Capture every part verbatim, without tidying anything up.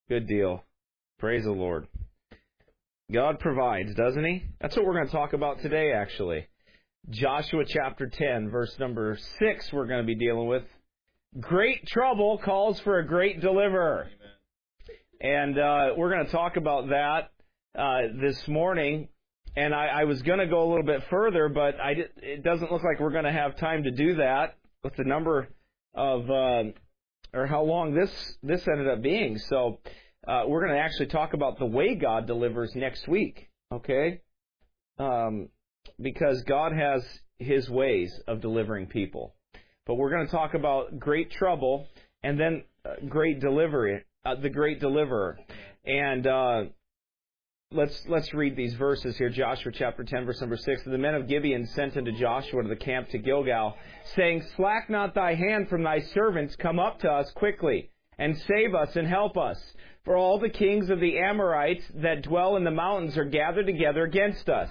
Good deal. Praise the Lord. God provides, doesn't He? That's what we're going to talk about today, actually. Joshua chapter ten, verse number six, we're going to be dealing with. Great trouble calls for a great deliverer. Amen. And uh, we're going to talk about that uh, this morning. And I, I was going to go a little bit further, but I did, it doesn't look like we're going to have time to do that with the number of, uh, or how long this, this ended up being. So uh, we're going to actually talk about the way God delivers next week, okay? Um, because God has His ways of delivering people. But we're going to talk about great trouble and then uh, great delivery, uh, the great deliverer. And uh, let's let's read these verses here. Joshua chapter ten, verse number six. And the men of Gibeon sent unto Joshua to the camp to Gilgal, saying, Slack not thy hand from thy servants, come up to us quickly, and save us and help us. For all the kings of the Amorites that dwell in the mountains are gathered together against us.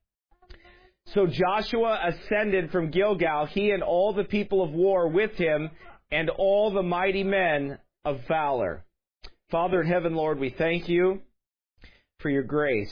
So Joshua ascended from Gilgal, he and all the people of war with him, and all the mighty men of valor. Father in heaven, Lord, we thank you for your grace.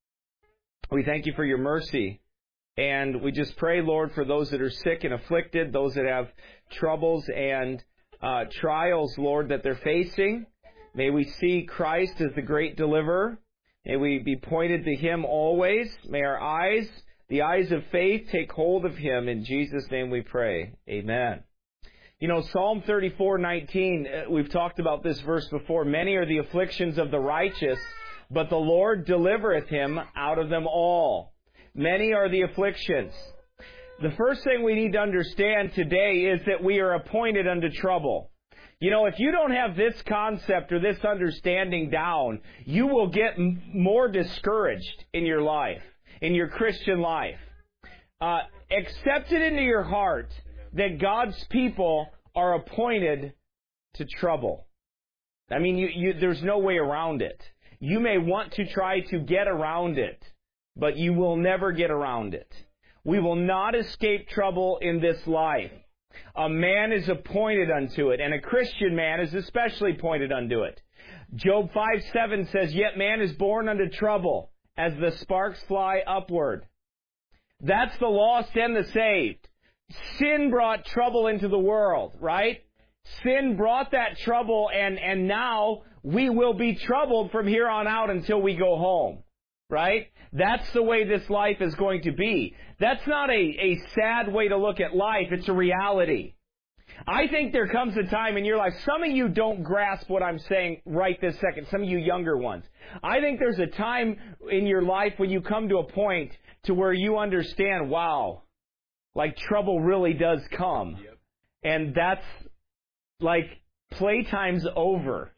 We thank you for your mercy. And we just pray, Lord, for those that are sick and afflicted, those that have troubles and uh, trials, Lord, that they're facing. May we see Christ as the great deliverer. May we be pointed to Him always. May our eyes... The eyes of faith take hold of Him. In Jesus' name we pray. Amen. You know, Psalm thirty-four nineteen, we've talked about this verse before. Many are the afflictions of the righteous, but the Lord delivereth him out of them all. Many are the afflictions. The first thing we need to understand today is that we are appointed unto trouble. You know, if you don't have this concept or this understanding down, you will get m- more discouraged in your life. In your Christian life. Uh, accept it into your heart that God's people are appointed to trouble. I mean, you, you, there's no way around it. You may want to try to get around it, but you will never get around it. We will not escape trouble in this life. A man is appointed unto it, and a Christian man is especially appointed unto it. Job five seven says, Yet man is born unto trouble, as the sparks fly upward. That's the lost and the saved. Sin brought trouble into the world, right? Sin brought that trouble, and, and now we will be troubled from here on out until we go home, right? That's the way this life is going to be. That's not a, a sad way to look at life. It's a reality. I think there comes a time in your life, some of you don't grasp what I'm saying right this second, some of you younger ones. I think there's a time in your life when you come to a point to where you understand, wow, like trouble really does come. Yep. And that's like playtime's over.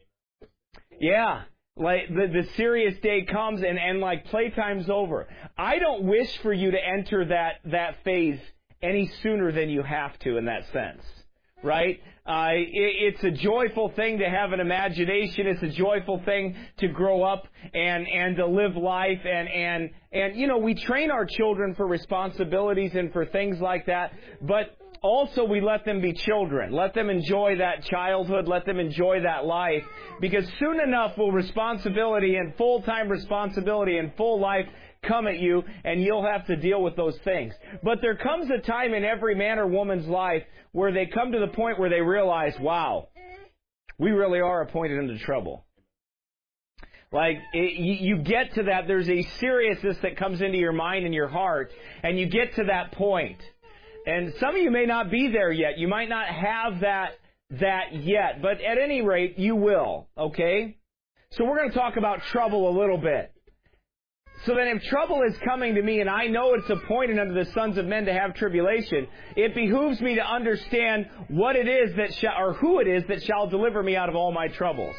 Yeah, like the, the serious day comes and, and like playtime's over. I don't wish for you to enter that, that phase any sooner than you have to in that sense. Right? Uh, it, it's a joyful thing to have an imagination. It's a joyful thing to grow up and, and to live life. And, and, and, you know, we train our children for responsibilities and for things like that. But also we let them be children. Let them enjoy that childhood. Let them enjoy that life. Because soon enough will responsibility and full-time responsibility and full life come at you, and you'll have to deal with those things. But there comes a time in every man or woman's life where they come to the point where they realize, wow, we really are appointed into trouble. Like, it, you, you get to that, there's a seriousness that comes into your mind and your heart, and you get to that point. And some of you may not be there yet. You might not have that, that yet. But at any rate, you will, okay? So we're going to talk about trouble a little bit. So that if trouble is coming to me and I know it's appointed unto the sons of men to have tribulation, it behooves me to understand what it is that shall, or who it is that shall deliver me out of all my troubles.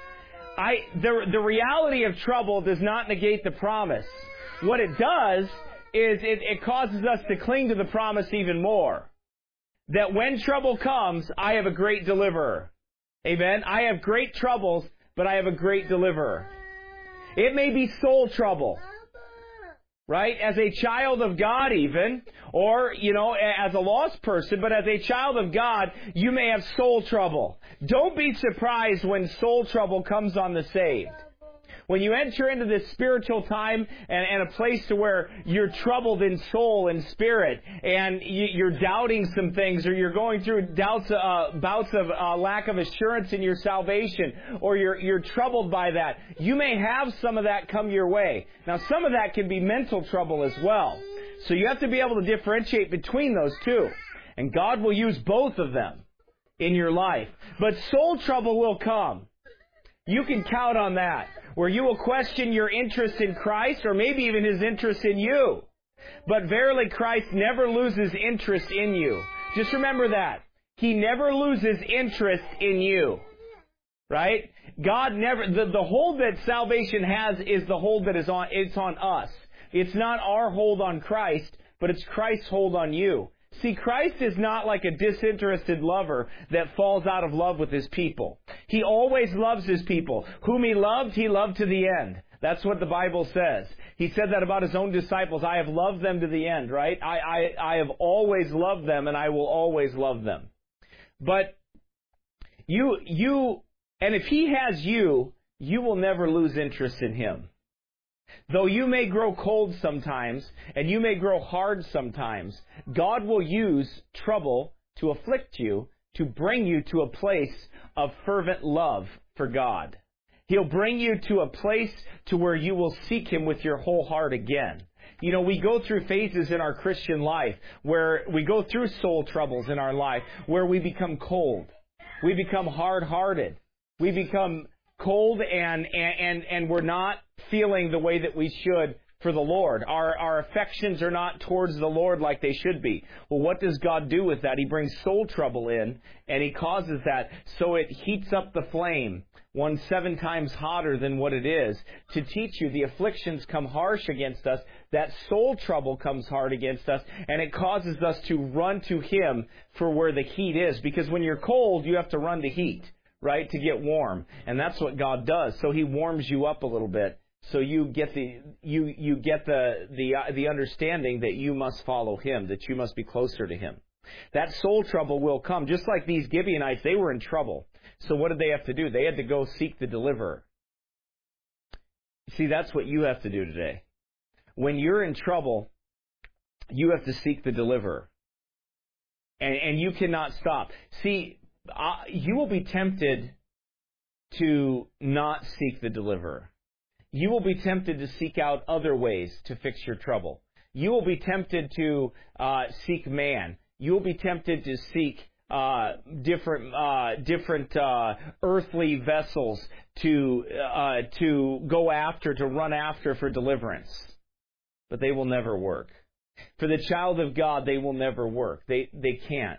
I, the, the reality of trouble does not negate the promise. What it does is it, it causes us to cling to the promise even more. That when trouble comes, I have a great deliverer. Amen? I have great troubles, but I have a great deliverer. It may be soul trouble. right? As a child of God even, or, you know, as a lost person, but as a child of God, you may have soul trouble. Don't be surprised when soul trouble comes on the saved. When you enter into this spiritual time and, and a place to where you're troubled in soul and spirit, and you, you're doubting some things, or you're going through doubts, uh, bouts of uh, lack of assurance in your salvation, or you're you're troubled by that, you may have some of that come your way. Now, some of that can be mental trouble as well. So you have to be able to differentiate between those two. And God will use both of them in your life. But soul trouble will come. You can count on that, where you will question your interest in Christ, or maybe even His interest in you. But verily, Christ never loses interest in you. Just remember that. He never loses interest in you. Right? God never, the, the hold that salvation has is the hold that is on, it's on us. It's not our hold on Christ, but it's Christ's hold on you. See, Christ is not like a disinterested lover that falls out of love with His people. He always loves His people. Whom He loved, He loved to the end. That's what the Bible says. He said that about His own disciples. I have loved them to the end, right? I, I, I have always loved them, and I will always love them. But you, you, and if He has you, you will never lose interest in Him. Though you may grow cold sometimes, and you may grow hard sometimes, God will use trouble to afflict you, to bring you to a place of fervent love for God. He'll bring you to a place to where you will seek Him with your whole heart again. You know, we go through phases in our Christian life where we go through soul troubles in our life, where we become cold. We become hard-hearted. We become cold and, and, and, and we're not feeling the way that we should for the Lord. Our, our affections are not towards the Lord like they should be. Well, what does God do with that? He brings soul trouble in, and He causes that so it heats up the flame, one seven times hotter than what it is, to teach you the afflictions come harsh against us, that soul trouble comes hard against us, and it causes us to run to Him for where the heat is. Because when you're cold, you have to run to heat, right, to get warm. And that's what God does. So He warms you up a little bit. So you get the you you get the the uh, the understanding that you must follow Him, that you must be closer to Him. That soul trouble will come, just like these Gibeonites. They were in trouble. So what did they have to do? They had to go seek the deliverer. See, that's what you have to do today. When you're in trouble, you have to seek the deliverer, and and you cannot stop. See, uh, you will be tempted to not seek the deliverer. You will be tempted to seek out other ways to fix your trouble. You will be tempted to uh, seek man. You will be tempted to seek uh, different uh, different uh, earthly vessels to uh, to go after, to run after for deliverance. But they will never work. For the child of God, they will never work. They they can't.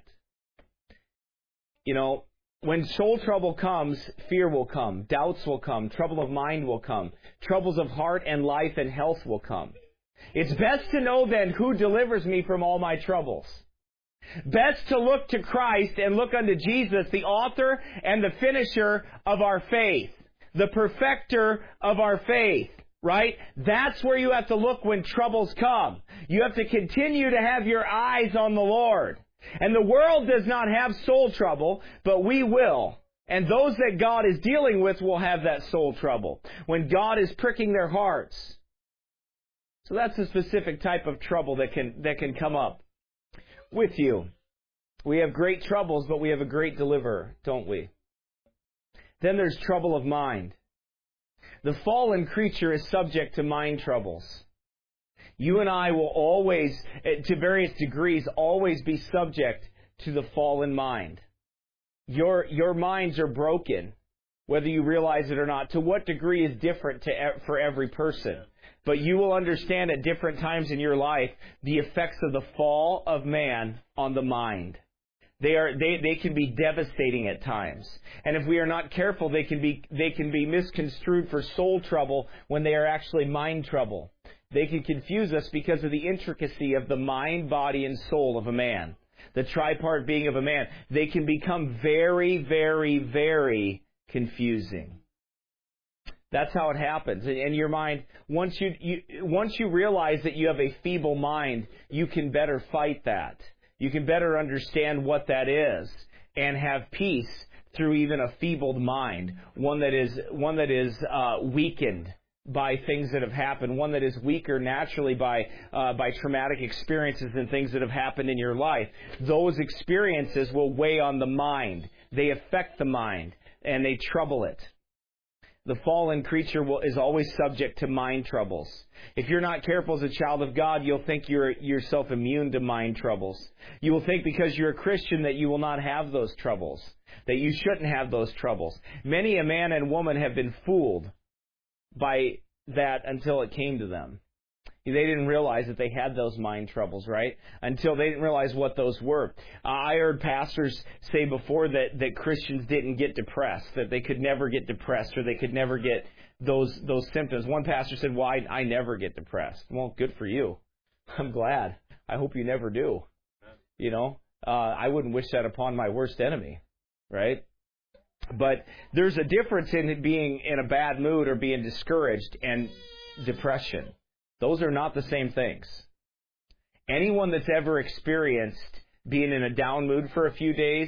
You know, when soul trouble comes, fear will come, doubts will come, trouble of mind will come, troubles of heart and life and health will come. It's best to know then who delivers me from all my troubles. Best to look to Christ and look unto Jesus, the author and the finisher of our faith, the perfecter of our faith, right? That's where you have to look when troubles come. You have to continue to have your eyes on the Lord. And the world does not have soul trouble, but we will. And those that God is dealing with will have that soul trouble when God is pricking their hearts. So that's a specific type of trouble that can that can come up with you. We have great troubles, but we have a great deliverer, don't we? Then there's trouble of mind. The fallen creature is subject to mind troubles. You and I will always, to various degrees, always be subject to the fallen mind. Your your minds are broken, whether you realize it or not. To what degree is different to, for every person. But you will understand at different times in your life the effects of the fall of man on the mind. They are they, they can be devastating at times. And if we are not careful, they can be they can be misconstrued for soul trouble when they are actually mind trouble. They can confuse us because of the intricacy of the mind, body, and soul of a man. The tripart being of a man. They can become very, very, very confusing. That's how it happens. And your mind, once you, you once you realize that you have a feeble mind, you can better fight that. You can better understand what that is and have peace through even a feebled mind, one that is one that is uh, weakened by things that have happened, one that is weaker naturally by uh, by traumatic experiences and things that have happened in your life. Those experiences will weigh on the mind. They affect the mind, and they trouble it. The fallen creature will, is always subject to mind troubles. If you're not careful as a child of God, you'll think you're yourself immune to mind troubles. You will think because you're a Christian that you will not have those troubles, that you shouldn't have those troubles. Many a man and woman have been fooled by that until it came to them. They didn't realize that they had those mind troubles, right? Until they didn't realize what those were. Uh, I heard pastors say before that, that Christians didn't get depressed, that they could never get depressed or they could never get those those symptoms. One pastor said, well, I, I never get depressed. Well, good for you. I'm glad. I hope you never do. You know, uh, I wouldn't wish that upon my worst enemy, right? But there's a difference in being in a bad mood or being discouraged and depression. Those are not the same things. Anyone that's ever experienced being in a down mood for a few days,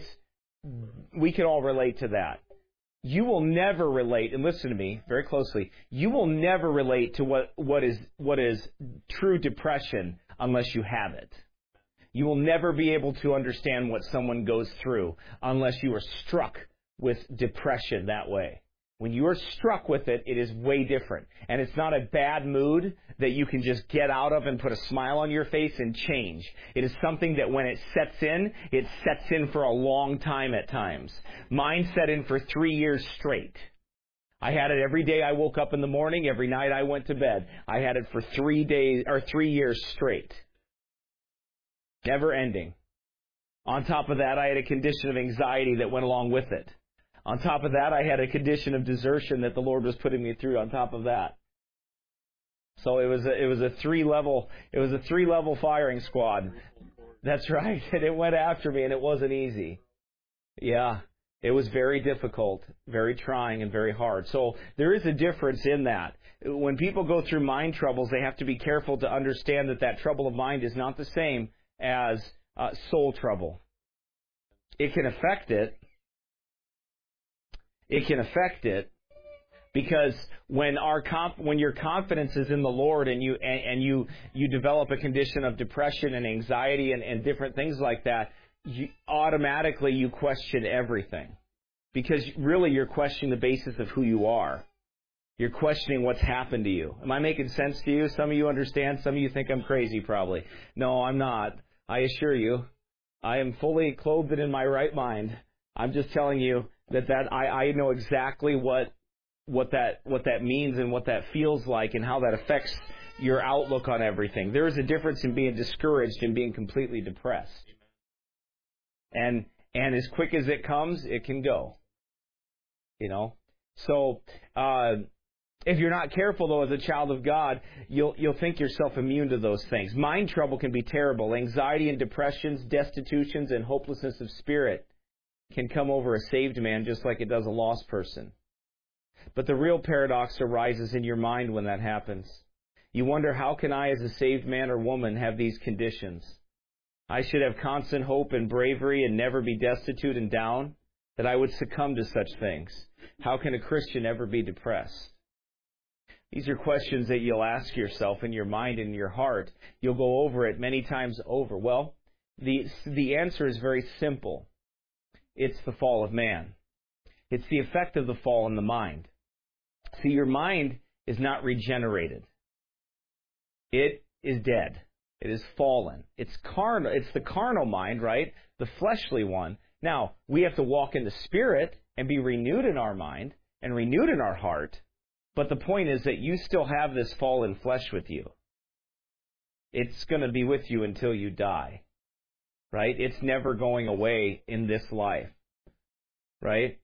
we can all relate to that. You will never relate, and listen to me very closely, you will never relate to what, what is what is true depression unless you have it. You will never be able to understand what someone goes through unless you are struck with depression that way. When you are struck with it, it is way different. And it's not a bad mood that you can just get out of and put a smile on your face and change. It is something that when it sets in, it sets in for a long time at times. Mine set in for three years straight. I had it every day I woke up in the morning, every night I went to bed. I had it for three days or three years straight. Never ending. On top of that, I had a condition of anxiety that went along with it. On top of that, I had a condition of desertion that the Lord was putting me through on top of that. So it was a, it was a three level, it was a three level firing squad. That's right. And it went after me and it wasn't easy. Yeah. It was very difficult, very trying and very hard. So there is a difference in that. When people go through mind troubles, they have to be careful to understand that that trouble of mind is not the same as uh, soul trouble. It can affect it. It can affect it because when our comp- when your confidence is in the Lord and you and, and you you develop a condition of depression and anxiety and, and different things like that, you, automatically you question everything because really you're questioning the basis of who you are. You're questioning what's happened to you. Am I making sense to you? Some of you understand. Some of you think I'm crazy probably. No, I'm not. I assure you, I am fully clothed and in my right mind. I'm just telling you that, that I, I know exactly what what that what that means and what that feels like and how that affects your outlook on everything. There is a difference in being discouraged and being completely depressed. And and as quick as it comes, it can go. You know? So uh, if you're not careful, though, as a child of God, you'll you'll think yourself immune to those things. Mind trouble can be terrible. Anxiety and depressions, destitutions, and hopelessness of spirit can come over a saved man just like it does a lost person. But the real paradox arises in your mind when that happens. You wonder, how can I as a saved man or woman have these conditions? I should have constant hope and bravery and never be destitute and down, that I would succumb to such things. How can a Christian ever be depressed? These are questions that you'll ask yourself in your mind and in your heart. You'll go over it many times over. Well, the the answer is very simple. It's the fall of man. It's the effect of the fall in the mind. See, your mind is not regenerated. It is dead. It is fallen. It's carnal. It's the carnal mind, right? The fleshly one. Now, we have to walk in the Spirit and be renewed in our mind and renewed in our heart. But the point is that you still have this fallen flesh with you. It's going to be with you until you die. Right? It's never going away in this life. Right?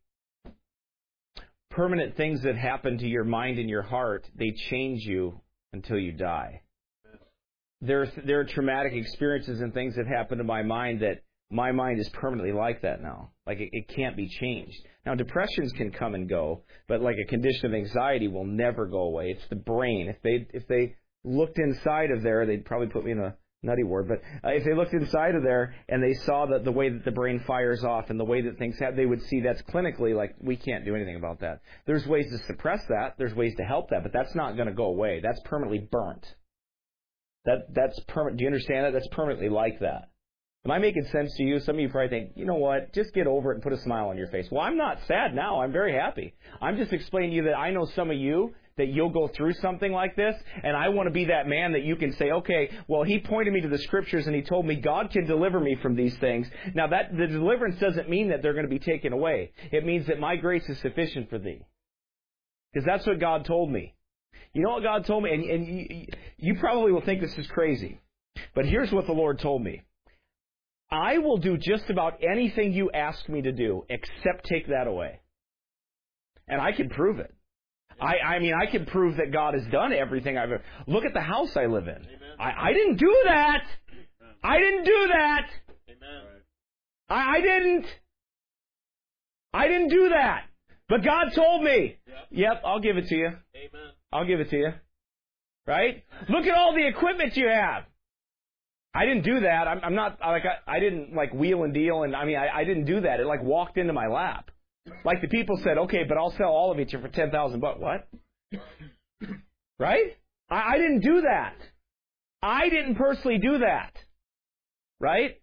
Permanent things that happen to your mind and your heart, they change you until you die. There, there are traumatic experiences and things that happen to my mind that my mind is permanently like that now. Like it, it can't be changed. Now depressions can come and go, but like a condition of anxiety will never go away. It's the brain. If they if they looked inside of there, they'd probably put me in a nutty ward, but uh, if they looked inside of there and they saw that the way that the brain fires off and the way that things happen, they would see that's clinically like we can't do anything about that. There's ways to suppress that. There's ways to help that, but that's not going to go away. That's permanently burnt. That that's permanent. Do you understand that? That's permanently like that. Am I making sense to you? Some of you probably think, you know what, just get over it and put a smile on your face. Well, I'm not sad now. I'm very happy. I'm just explaining to you that I know some of you, that you'll go through something like this, and I want to be that man that you can say, okay, well, he pointed me to the Scriptures, and he told me God can deliver me from these things. Now, that the deliverance doesn't mean that they're going to be taken away. It means that my grace is sufficient for thee. Because that's what God told me. You know what God told me? And, and you, you probably will think this is crazy, but here's what the Lord told me. I will do just about anything you ask me to do, except take that away. And I can prove it. I, I mean, I can prove that God has done everything I've ever... Look at the house I live in. I, I didn't do that. I didn't do that. I, I didn't. I didn't do that. But God told me. Yep, I'll give it to you. I'll give it to you. Right? Look at all the equipment you have. I didn't do that. I'm, I'm not like I, I didn't like wheel and deal, and I mean I, I didn't do that. It like walked into my lap. Like the people said, okay, but I'll sell all of it to you for ten thousand bucks. What? Right? I, I didn't do that. I didn't personally do that. Right?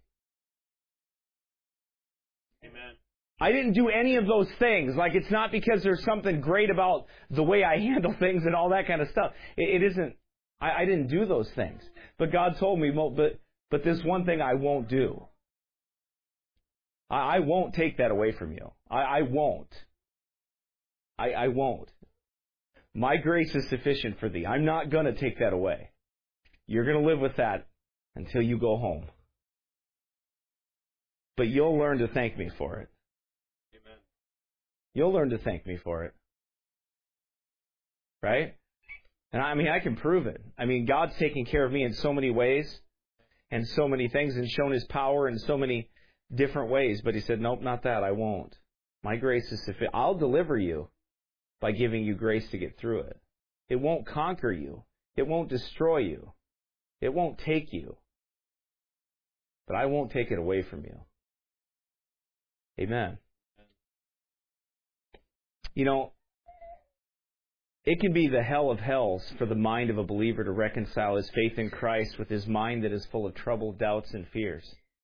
Amen. I didn't do any of those things. Like it's not because there's something great about the way I handle things and all that kind of stuff. It, it isn't. I, I didn't do those things. But God told me, well, but but this one thing I won't do. I, I won't take that away from you. I, I won't. I, I won't. My grace is sufficient for thee. I'm not going to take that away. You're going to live with that until you go home. But you'll learn to thank me for it. Amen. You'll learn to thank me for it. Right? And I mean, I can prove it. I mean, God's taken care of me in so many ways and so many things and shown His power in so many different ways. But He said, nope, not that. I won't. My grace is sufficient. I'll deliver you by giving you grace to get through it. It won't conquer you. It won't destroy you. It won't take you. But I won't take it away from you. Amen. You know, it can be the hell of hells for the mind of a believer to reconcile his faith in Christ with his mind that is full of trouble, doubts, and fears.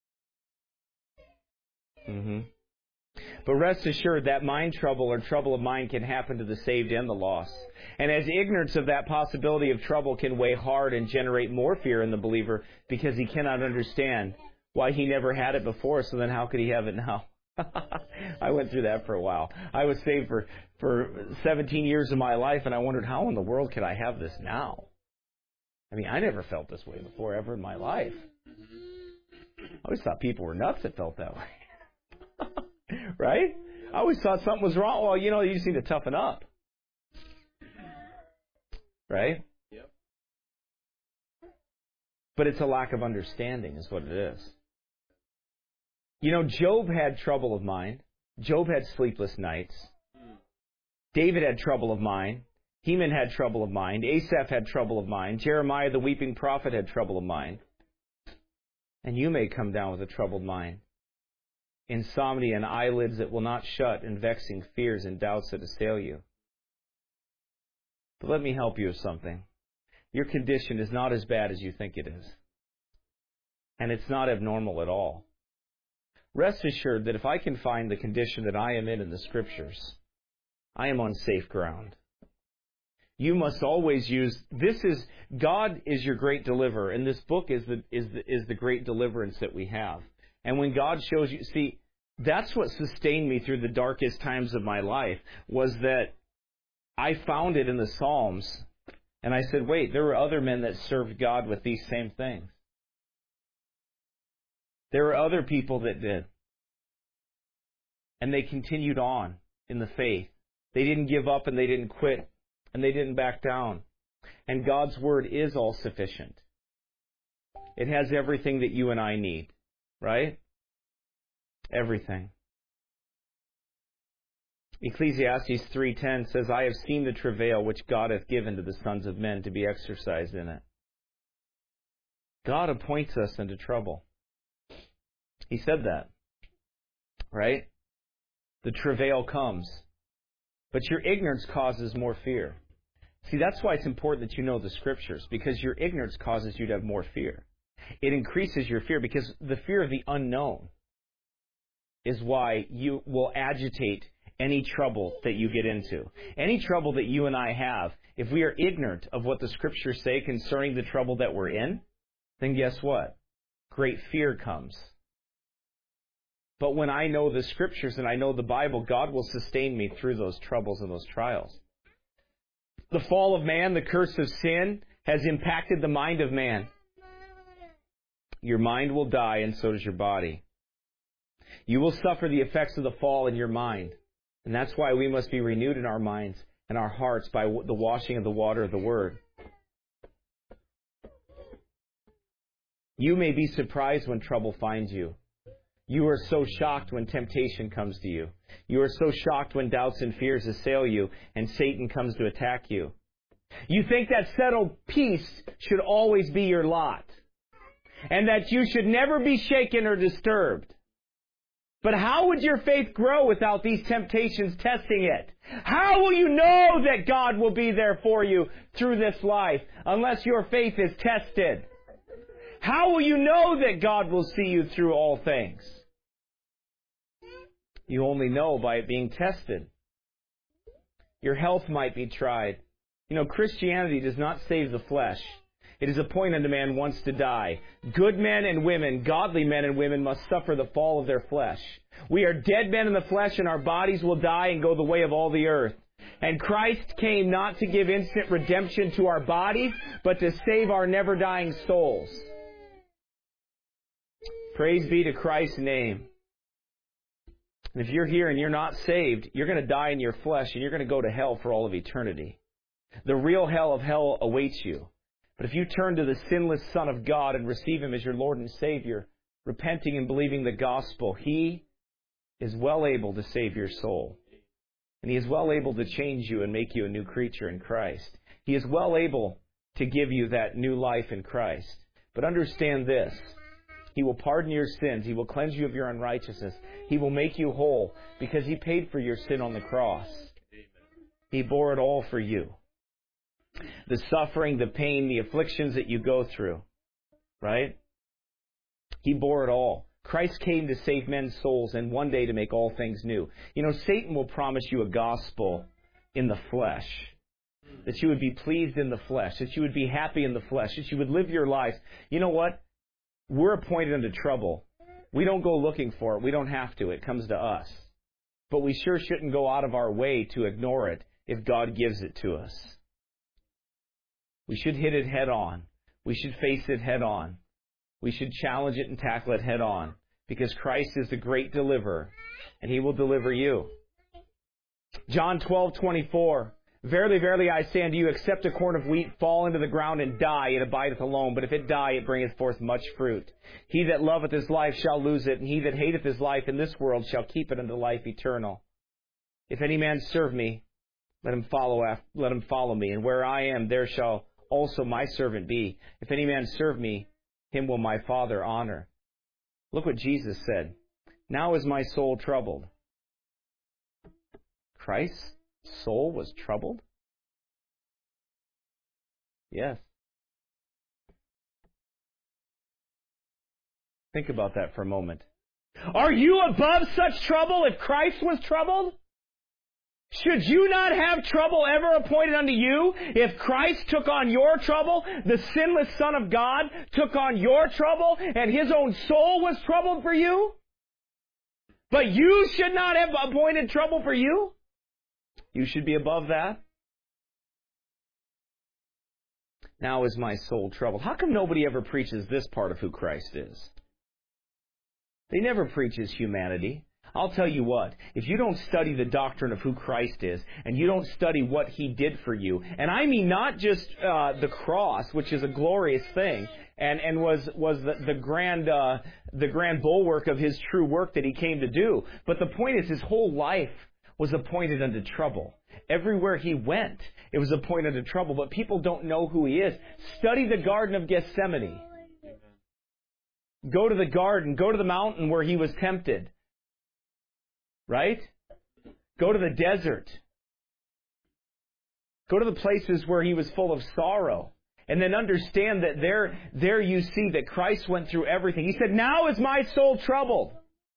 Mm-hmm. But rest assured that mind trouble or trouble of mind can happen to the saved and the lost. And as ignorance of that possibility of trouble can weigh hard and generate more fear in the believer because he cannot understand why he never had it before, so then how could he have it now? I went through that for a while. I was saved for, for seventeen years of my life, and I wondered, how in the world could I have this now? I mean, I never felt this way before ever in my life. I always thought people were nuts that felt that way. Right? I always thought something was wrong. Well, you know, you just need to toughen up. Right? Yep. But it's a lack of understanding is what it is. You know, Job had trouble of mind. Job had sleepless nights. David had trouble of mind. Heman had trouble of mind. Asaph had trouble of mind. Jeremiah, the weeping prophet, had trouble of mind. And you may come down with a troubled mind. Insomnia and eyelids that will not shut, and vexing fears and doubts that assail you. But let me help you with something. Your condition is not as bad as you think it is. And it's not abnormal at all. Rest assured that if I can find the condition that I am in in the Scriptures, I am on safe ground. You must always use, this is, God is your great deliverer, and this book is the, is the, is the great deliverance that we have. And when God shows you, see, that's what sustained me through the darkest times of my life, was that I found it in the Psalms, and I said, wait, there were other men that served God with these same things. There were other people that did. And they continued on in the faith. They didn't give up and they didn't quit. And they didn't back down. And God's Word is all sufficient. It has everything that you and I need. Right? Everything. Ecclesiastes three ten says, I have seen the travail which God hath given to the sons of men to be exercised in it. God appoints us into trouble. He said that. Right? The travail comes. But your ignorance causes more fear. See, that's why it's important that you know the Scriptures, because your ignorance causes you to have more fear. It increases your fear, because the fear of the unknown is why you will agitate any trouble that you get into. Any trouble that you and I have, if we are ignorant of what the Scriptures say concerning the trouble that we're in, then guess what? Great fear comes. But when I know the Scriptures and I know the Bible, God will sustain me through those troubles and those trials. The fall of man, the curse of sin, has impacted the mind of man. Your mind will die, and so does your body. You will suffer the effects of the fall in your mind. And that's why we must be renewed in our minds and our hearts by the washing of the water of the Word. You may be surprised when trouble finds you. You are so shocked when temptation comes to you. You are so shocked when doubts and fears assail you and Satan comes to attack you. You think that settled peace should always be your lot, and that you should never be shaken or disturbed. But how would your faith grow without these temptations testing it? How will you know that God will be there for you through this life unless your faith is tested? How will you know that God will see you through all things? You only know by it being tested. Your health might be tried. You know, Christianity does not save the flesh. It is appointed unto man once to die. Good men and women, godly men and women, must suffer the fall of their flesh. We are dead men in the flesh, and our bodies will die and go the way of all the earth. And Christ came not to give instant redemption to our bodies, but to save our never-dying souls. Praise be to Christ's name. And if you're here and you're not saved, you're going to die in your flesh, and you're going to go to hell for all of eternity. The real hell of hell awaits you. But if you turn to the sinless Son of God and receive Him as your Lord and Savior, repenting and believing the gospel, He is well able to save your soul. And He is well able to change you and make you a new creature in Christ. He is well able to give you that new life in Christ. But understand this. He will pardon your sins. He will cleanse you of your unrighteousness. He will make you whole because He paid for your sin on the cross. He bore it all for you. The suffering, the pain, the afflictions that you go through, right? He bore it all. Christ came to save men's souls and one day to make all things new. You know, Satan will promise you a gospel in the flesh, that you would be pleased in the flesh, that you would be happy in the flesh, that you would live your life. You know what? We're appointed unto trouble. We don't go looking for it. We don't have to. It comes to us. But we sure shouldn't go out of our way to ignore it if God gives it to us. We should hit it head on. We should face it head on. We should challenge it and tackle it head on. Because Christ is the great deliverer, and He will deliver you. John twelve twenty-four. Verily, verily, I say unto you, except a corn of wheat fall into the ground and die, it abideth alone. But if it die, it bringeth forth much fruit. He that loveth his life shall lose it, and he that hateth his life in this world shall keep it unto life eternal. If any man serve me, let him follow after, let him follow me. And where I am, there shall also my servant be. If any man serve me, him will my Father honor. Look what Jesus said. Now is my soul troubled. Christ's soul was troubled? Yes. Think about that for a moment. Are you above such trouble if Christ was troubled? Should you not have trouble ever appointed unto you if Christ took on your trouble, the sinless Son of God took on your trouble, and His own soul was troubled for you? But you should not have appointed trouble for you? You should be above that? Now is my soul troubled. How come nobody ever preaches this part of who Christ is? They never preach His humanity. I'll tell you what, if you don't study the doctrine of who Christ is, and you don't study what He did for you, and I mean not just uh, the cross, which is a glorious thing, and, and was was the, the grand uh, the grand bulwark of His true work that He came to do, but the point is His whole life was appointed unto trouble. Everywhere He went, it was appointed unto trouble, but people don't know who He is. Study the Garden of Gethsemane. Go to the garden. Go to the mountain where He was tempted. Right? Go to the desert. Go to the places where He was full of sorrow. And then understand that there, there you see that Christ went through everything. He said, now is my soul troubled.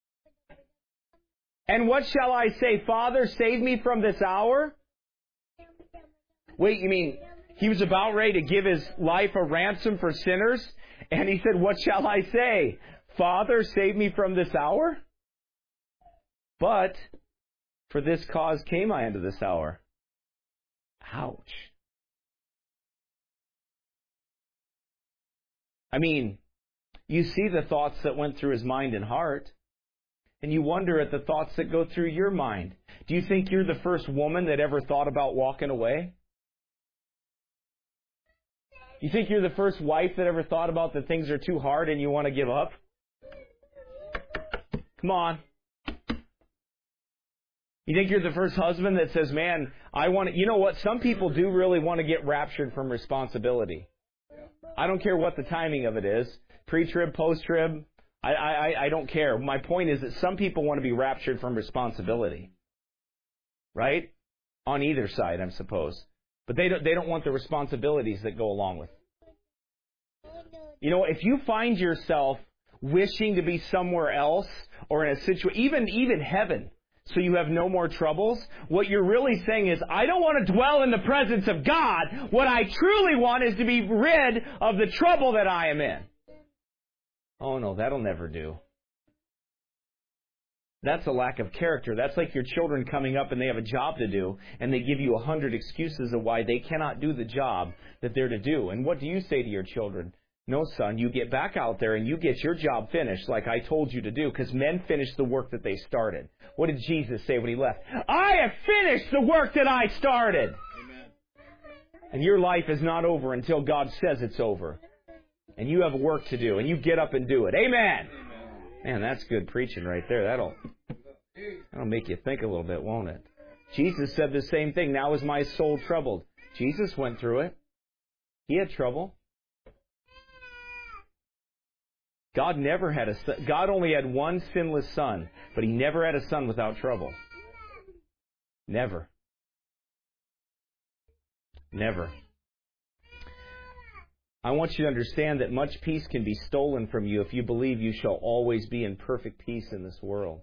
And what shall I say? Father, save me from this hour? Wait, you mean He was about ready to give His life a ransom for sinners? And He said, what shall I say? Father, save me from this hour? But for this cause came I unto this hour. Ouch. I mean, you see the thoughts that went through His mind and heart, and you wonder at the thoughts that go through your mind. Do you think you're the first woman that ever thought about walking away? You think you're the first wife that ever thought about that things are too hard and you want to give up? Come on. You think you're the first husband that says, man, I want to... You know what? Some people do really want to get raptured from responsibility. I don't care what the timing of it is. Pre-trib, post-trib, I, I, I don't care. My point is that some people want to be raptured from responsibility. Right? On either side, I suppose. But they don't, they don't want the responsibilities that go along with it. You know, if you find yourself wishing to be somewhere else or in a situation, even, even heaven, so you have no more troubles, what you're really saying is, I don't want to dwell in the presence of God. What I truly want is to be rid of the trouble that I am in. Oh no, that'll never do. That's a lack of character. That's like your children coming up and they have a job to do, and they give you a hundred excuses of why they cannot do the job that they're to do. And what do you say to your children? No, son, you get back out there and you get your job finished like I told you to do, because men finish the work that they started. What did Jesus say when He left? I have finished the work that I started. Amen. And your life is not over until God says it's over. And you have work to do, and you get up and do it. Amen. Man, that's good preaching right there. That'll, that'll make you think a little bit, won't it? Jesus said the same thing. Now is my soul troubled. Jesus went through it. He had trouble. God never had a son. God only had one sinless son, but He never had a son without trouble. Never. Never. I want you to understand that much peace can be stolen from you if you believe you shall always be in perfect peace in this world.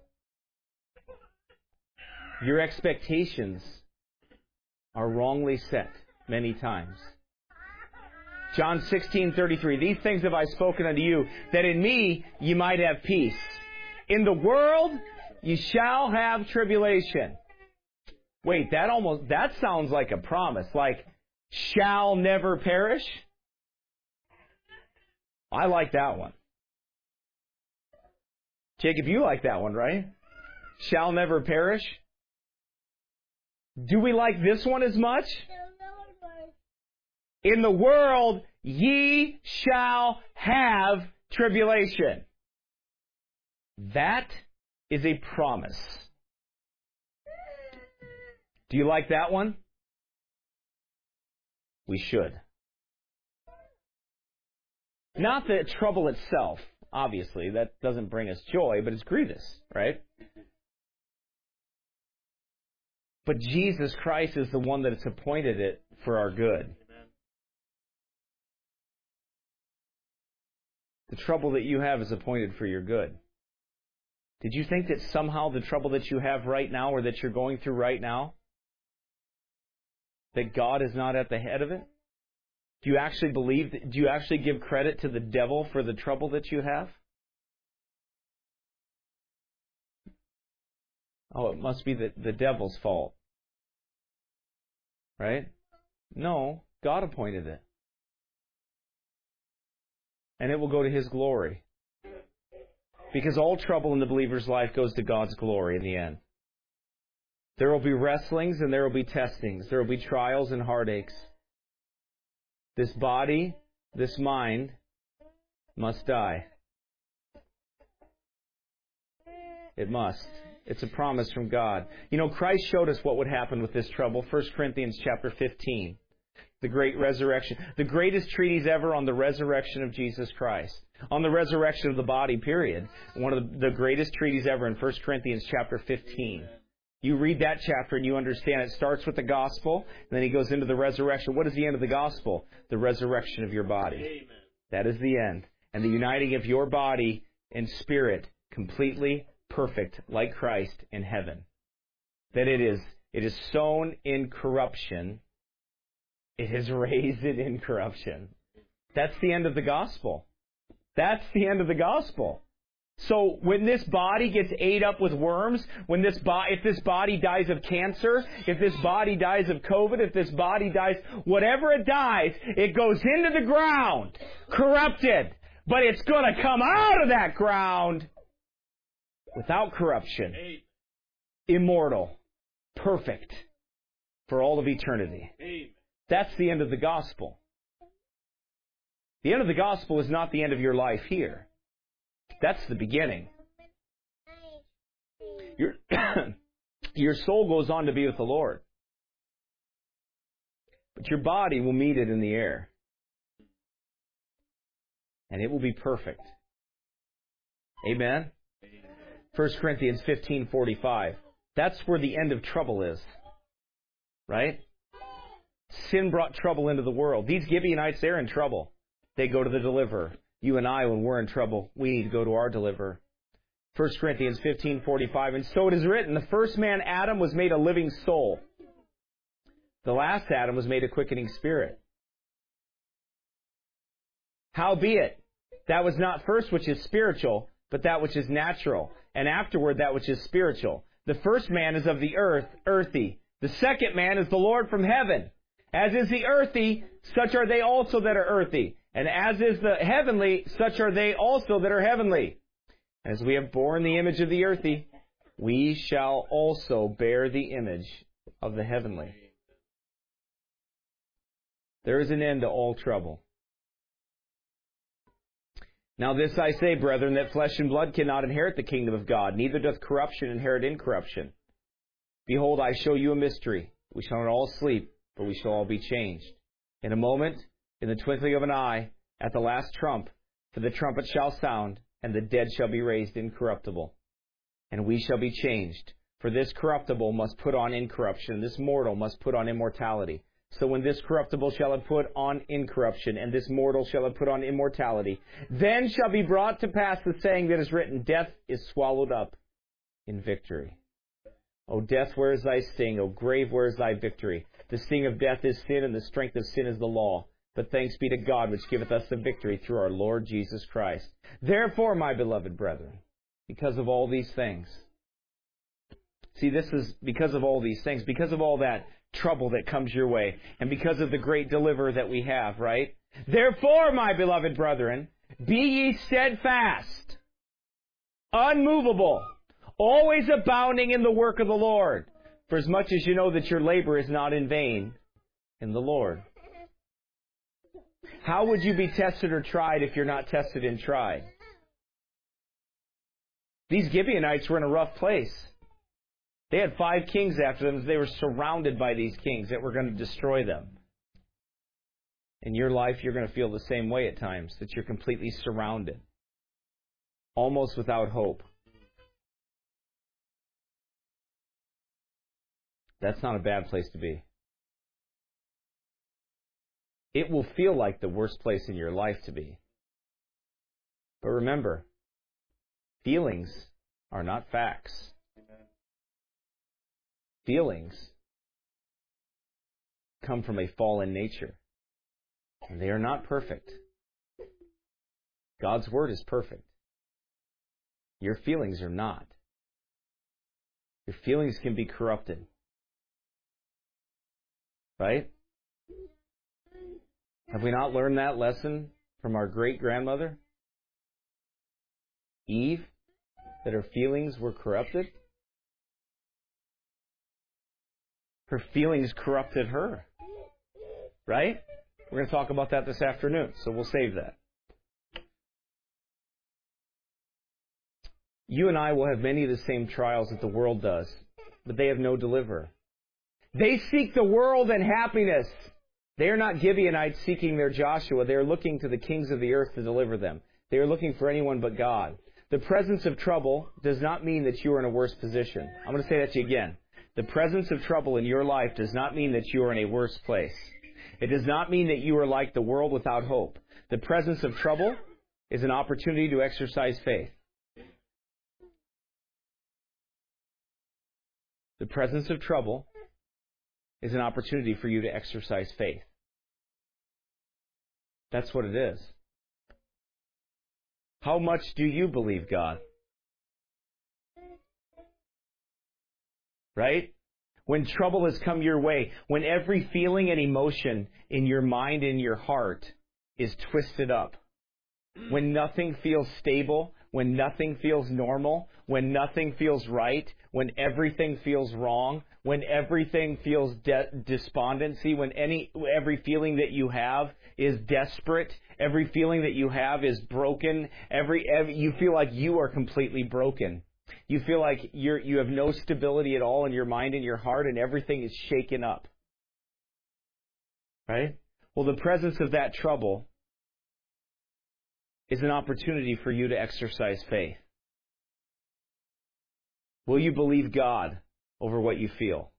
Your expectations are wrongly set many times. John sixteen thirty-three, these things have I spoken unto you, that in me you might have peace. In the world you shall have tribulation. Wait, that almost, that sounds like a promise, like shall never perish. I like that one. Jacob, you like that one, right? Shall never perish. Do we like this one as much? In the world ye shall have tribulation. That is a promise. Do you like that one? We should. Not the trouble itself, obviously. That doesn't bring us joy, but it's grievous, right? But Jesus Christ is the one that has appointed it for our good. The trouble that you have is appointed for your good. Did you think that somehow the trouble that you have right now, or that you're going through right now, that God is not at the head of it? Do you actually believe, do you actually give credit to the devil for the trouble that you have? Oh, it must be the, the devil's fault. Right? No, God appointed it. And it will go to His glory. Because all trouble in the believer's life goes to God's glory in the end. There will be wrestlings and there will be testings. There will be trials and heartaches. This body, this mind, must die. It must. It's a promise from God. You know, Christ showed us what would happen with this trouble. First Corinthians chapter fifteen. The great resurrection. The greatest treatise ever on the resurrection of Jesus Christ. On the resurrection of the body, period. One of the, the greatest treatises ever in First Corinthians chapter fifteen. You read that chapter and you understand it starts with the gospel, and then he goes into the resurrection. What is the end of the gospel? The resurrection of your body. Amen. That is the end. And the uniting of your body and spirit completely perfect, like Christ, in heaven. That it is, it is sown in corruption. It is raised in incorruption. That's the end of the gospel. That's the end of the gospel. So when this body gets ate up with worms, when this bo- if this body dies of cancer, if this body dies of COVID, if this body dies, whatever it dies, it goes into the ground, corrupted. But it's going to come out of that ground without corruption, immortal, perfect, for all of eternity. That's the end of the gospel. The end of the gospel is not the end of your life here. That's the beginning. Your, your soul goes on to be with the Lord. But your body will meet it in the air. And it will be perfect. Amen? First Corinthians fifteen forty-five. That's where the end of trouble is. Right? Sin brought trouble into the world. These Gibeonites, they're in trouble. They go to the deliverer. You and I, when we're in trouble, we need to go to our deliverer. First Corinthians fifteen forty-five. And so it is written, the first man, Adam, was made a living soul. The last Adam was made a quickening spirit. Howbeit, that was not first which is spiritual, but that which is natural, and afterward that which is spiritual. The first man is of the earth, earthy. The second man is the Lord from heaven. As is the earthy, such are they also that are earthy. And as is the heavenly, such are they also that are heavenly. As we have borne the image of the earthy, we shall also bear the image of the heavenly. There is an end to all trouble. Now this I say, brethren, that flesh and blood cannot inherit the kingdom of God, neither doth corruption inherit incorruption. Behold, I show you a mystery. We shall not all sleep, but we shall all be changed. In a moment, in the twinkling of an eye, at the last trump, for the trumpet shall sound, and the dead shall be raised incorruptible. And we shall be changed. For this corruptible must put on incorruption, and this mortal must put on immortality. So when this corruptible shall have put on incorruption, and this mortal shall have put on immortality, then shall be brought to pass the saying that is written, death is swallowed up in victory. O death, where is thy sting? O grave, where is thy victory? The sting of death is sin, and the strength of sin is the law. But thanks be to God, which giveth us the victory through our Lord Jesus Christ. Therefore, my beloved brethren, because of all these things. See, this is because of all these things, because of all that trouble that comes your way, and because of the great deliverer that we have, right? Therefore, my beloved brethren, be ye steadfast, unmovable, always abounding in the work of the Lord, for as much as you know that your labor is not in vain in the Lord. How would you be tested or tried if you're not tested and tried? These Gibeonites were in a rough place. They had five kings after them. They were surrounded by these kings that were going to destroy them. In your life, you're going to feel the same way at times, that you're completely surrounded, almost without hope. That's not a bad place to be. It will feel like the worst place in your life to be. But remember, feelings are not facts. Feelings come from a fallen nature, and they are not perfect. God's Word is perfect. Your feelings are not. Your feelings can be corrupted. Right? Have we not learned that lesson from our great-grandmother? Eve, that her feelings were corrupted? Her feelings corrupted her. Right? We're going to talk about that this afternoon, so we'll save that. You and I will have many of the same trials that the world does, but they have no deliverer. They seek the world and happiness. They are not Gibeonites seeking their Joshua. They are looking to the kings of the earth to deliver them. They are looking for anyone but God. The presence of trouble does not mean that you are in a worse position. I'm going to say that to you again. The presence of trouble in your life does not mean that you are in a worse place. It does not mean that you are like the world without hope. The presence of trouble is an opportunity to exercise faith. The presence of trouble is an opportunity for you to exercise faith. That's what it is. How much do you believe God? Right? When trouble has come your way, when every feeling and emotion in your mind and your heart is twisted up, when nothing feels stable, when nothing feels normal, when nothing feels right, when everything feels wrong, when everything feels de- despondency, when any every feeling that you have is desperate, every feeling that you have is broken, every, every you feel like you are completely broken. You feel like you're you have no stability at all in your mind and your heart, and everything is shaken up. Right? Well, the presence of that trouble is an opportunity for you to exercise faith. Will you believe God over what you feel?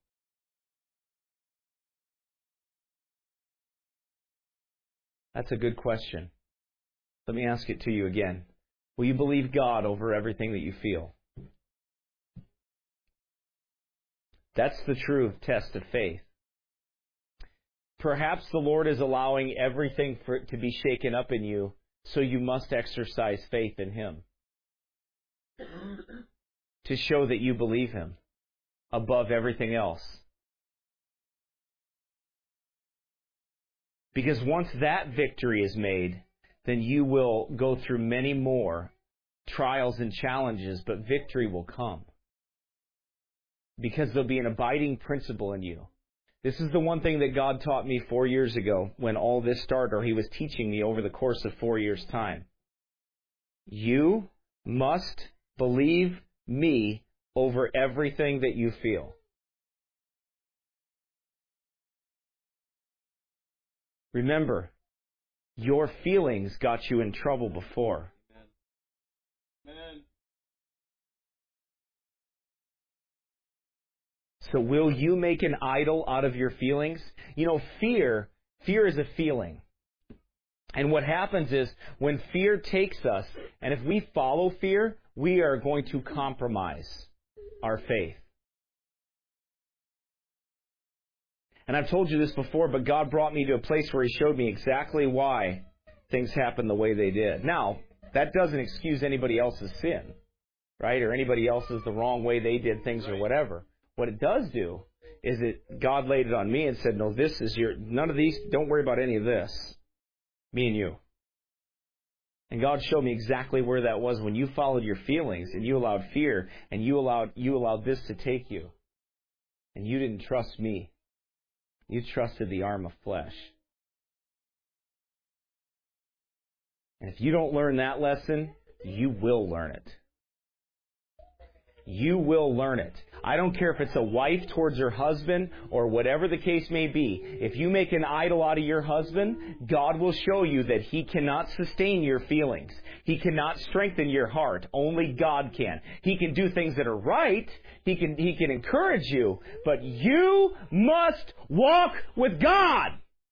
That's a good question. Let me ask it to you again. Will you believe God over everything that you feel? That's the true test of faith. Perhaps the Lord is allowing everything for it to be shaken up in you, so you must exercise faith in Him to show that you believe Him above everything else. Because once that victory is made, then you will go through many more trials and challenges, but victory will come. Because there'll be an abiding principle in you. This is the one thing that God taught me four years ago when all this started, or He was teaching me over the course of four years' time. You must believe me over everything that you feel. Remember, your feelings got you in trouble before. Amen. So will you make an idol out of your feelings? You know, fear, fear is a feeling. And what happens is when fear takes us, and if we follow fear, we are going to compromise our faith. And I've told you this before, but God brought me to a place where He showed me exactly why things happened the way they did. Now, that doesn't excuse anybody else's sin, right? Or anybody else's the wrong way they did things or whatever. What it does do is that God laid it on me and said, no, this is your, none of these, don't worry about any of this. Me and you. And God showed me exactly where that was when you followed your feelings and you allowed fear and you allowed, you allowed this to take you. And you didn't trust me. You trusted the arm of flesh. And if you don't learn that lesson, you will learn it. You will learn it. I don't care if it's a wife towards her husband or whatever the case may be. If you make an idol out of your husband, God will show you that He cannot sustain your feelings. He cannot strengthen your heart. Only God can. He can do things that are right. He can, He can encourage you. But you must walk with God.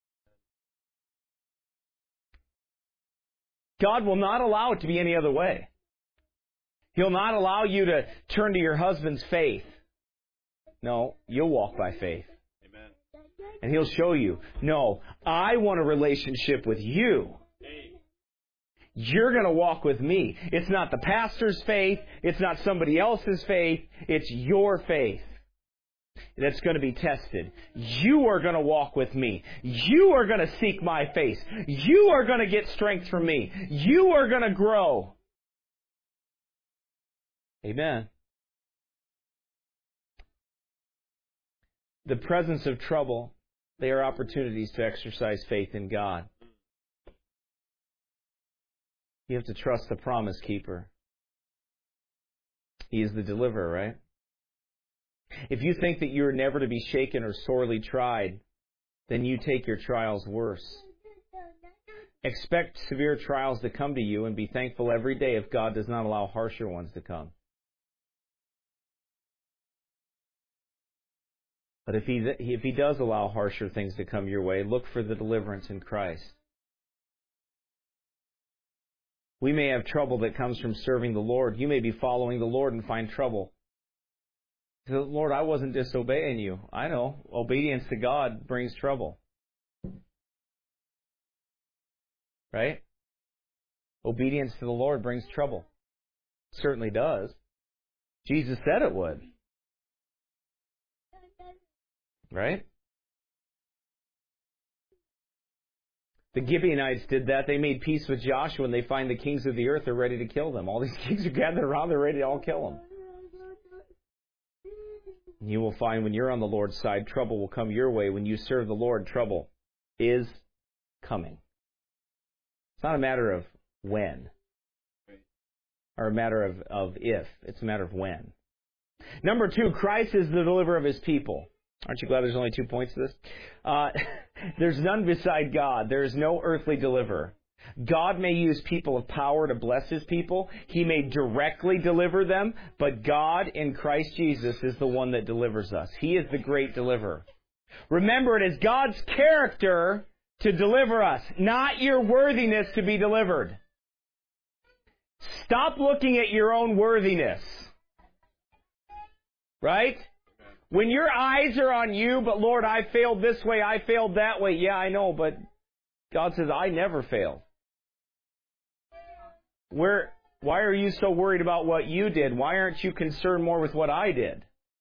God will not allow it to be any other way. He'll not allow you to turn to your husband's faith. No, you'll walk by faith. Amen. And He'll show you, no, I want a relationship with you. You're going to walk with me. It's not the pastor's faith. It's not somebody else's faith. It's your faith that's going to be tested. You are going to walk with me. You are going to seek my face. You are going to get strength from me. You are going to grow. Amen. The presence of trouble, they are opportunities to exercise faith in God. You have to trust the promise keeper. He is the deliverer, right? If you think that you're never to be shaken or sorely tried, then you take your trials worse. Expect severe trials to come to you and be thankful every day if God does not allow harsher ones to come. But if he, if he does allow harsher things to come your way, look for the deliverance in Christ. We may have trouble that comes from serving the Lord. You may be following the Lord and find trouble. So, Lord, I wasn't disobeying you. I know. Obedience to God brings trouble. Right? Obedience to the Lord brings trouble. Certainly does. Jesus said it would. Right? The Gibeonites did that. They made peace with Joshua and they find the kings of the earth are ready to kill them. All these kings are gathered around, they're ready to all kill them. And you will find when you're on the Lord's side, trouble will come your way. When you serve the Lord, trouble is coming. It's not a matter of when or a matter of, of if. It's a matter of when. Number two, Christ is the deliverer of His people. Aren't you glad there's only two points to this? Uh, there's none beside God. There is no earthly deliverer. God may use people of power to bless His people. He may directly deliver them, but God in Christ Jesus is the one that delivers us. He is the great deliverer. Remember, it is God's character to deliver us, not your worthiness to be delivered. Stop looking at your own worthiness. Right? When your eyes are on you, but Lord, I failed this way, I failed that way. Yeah, I know, but God says, I never failed. Where, why are you so worried about what you did? Why aren't you concerned more with what I did?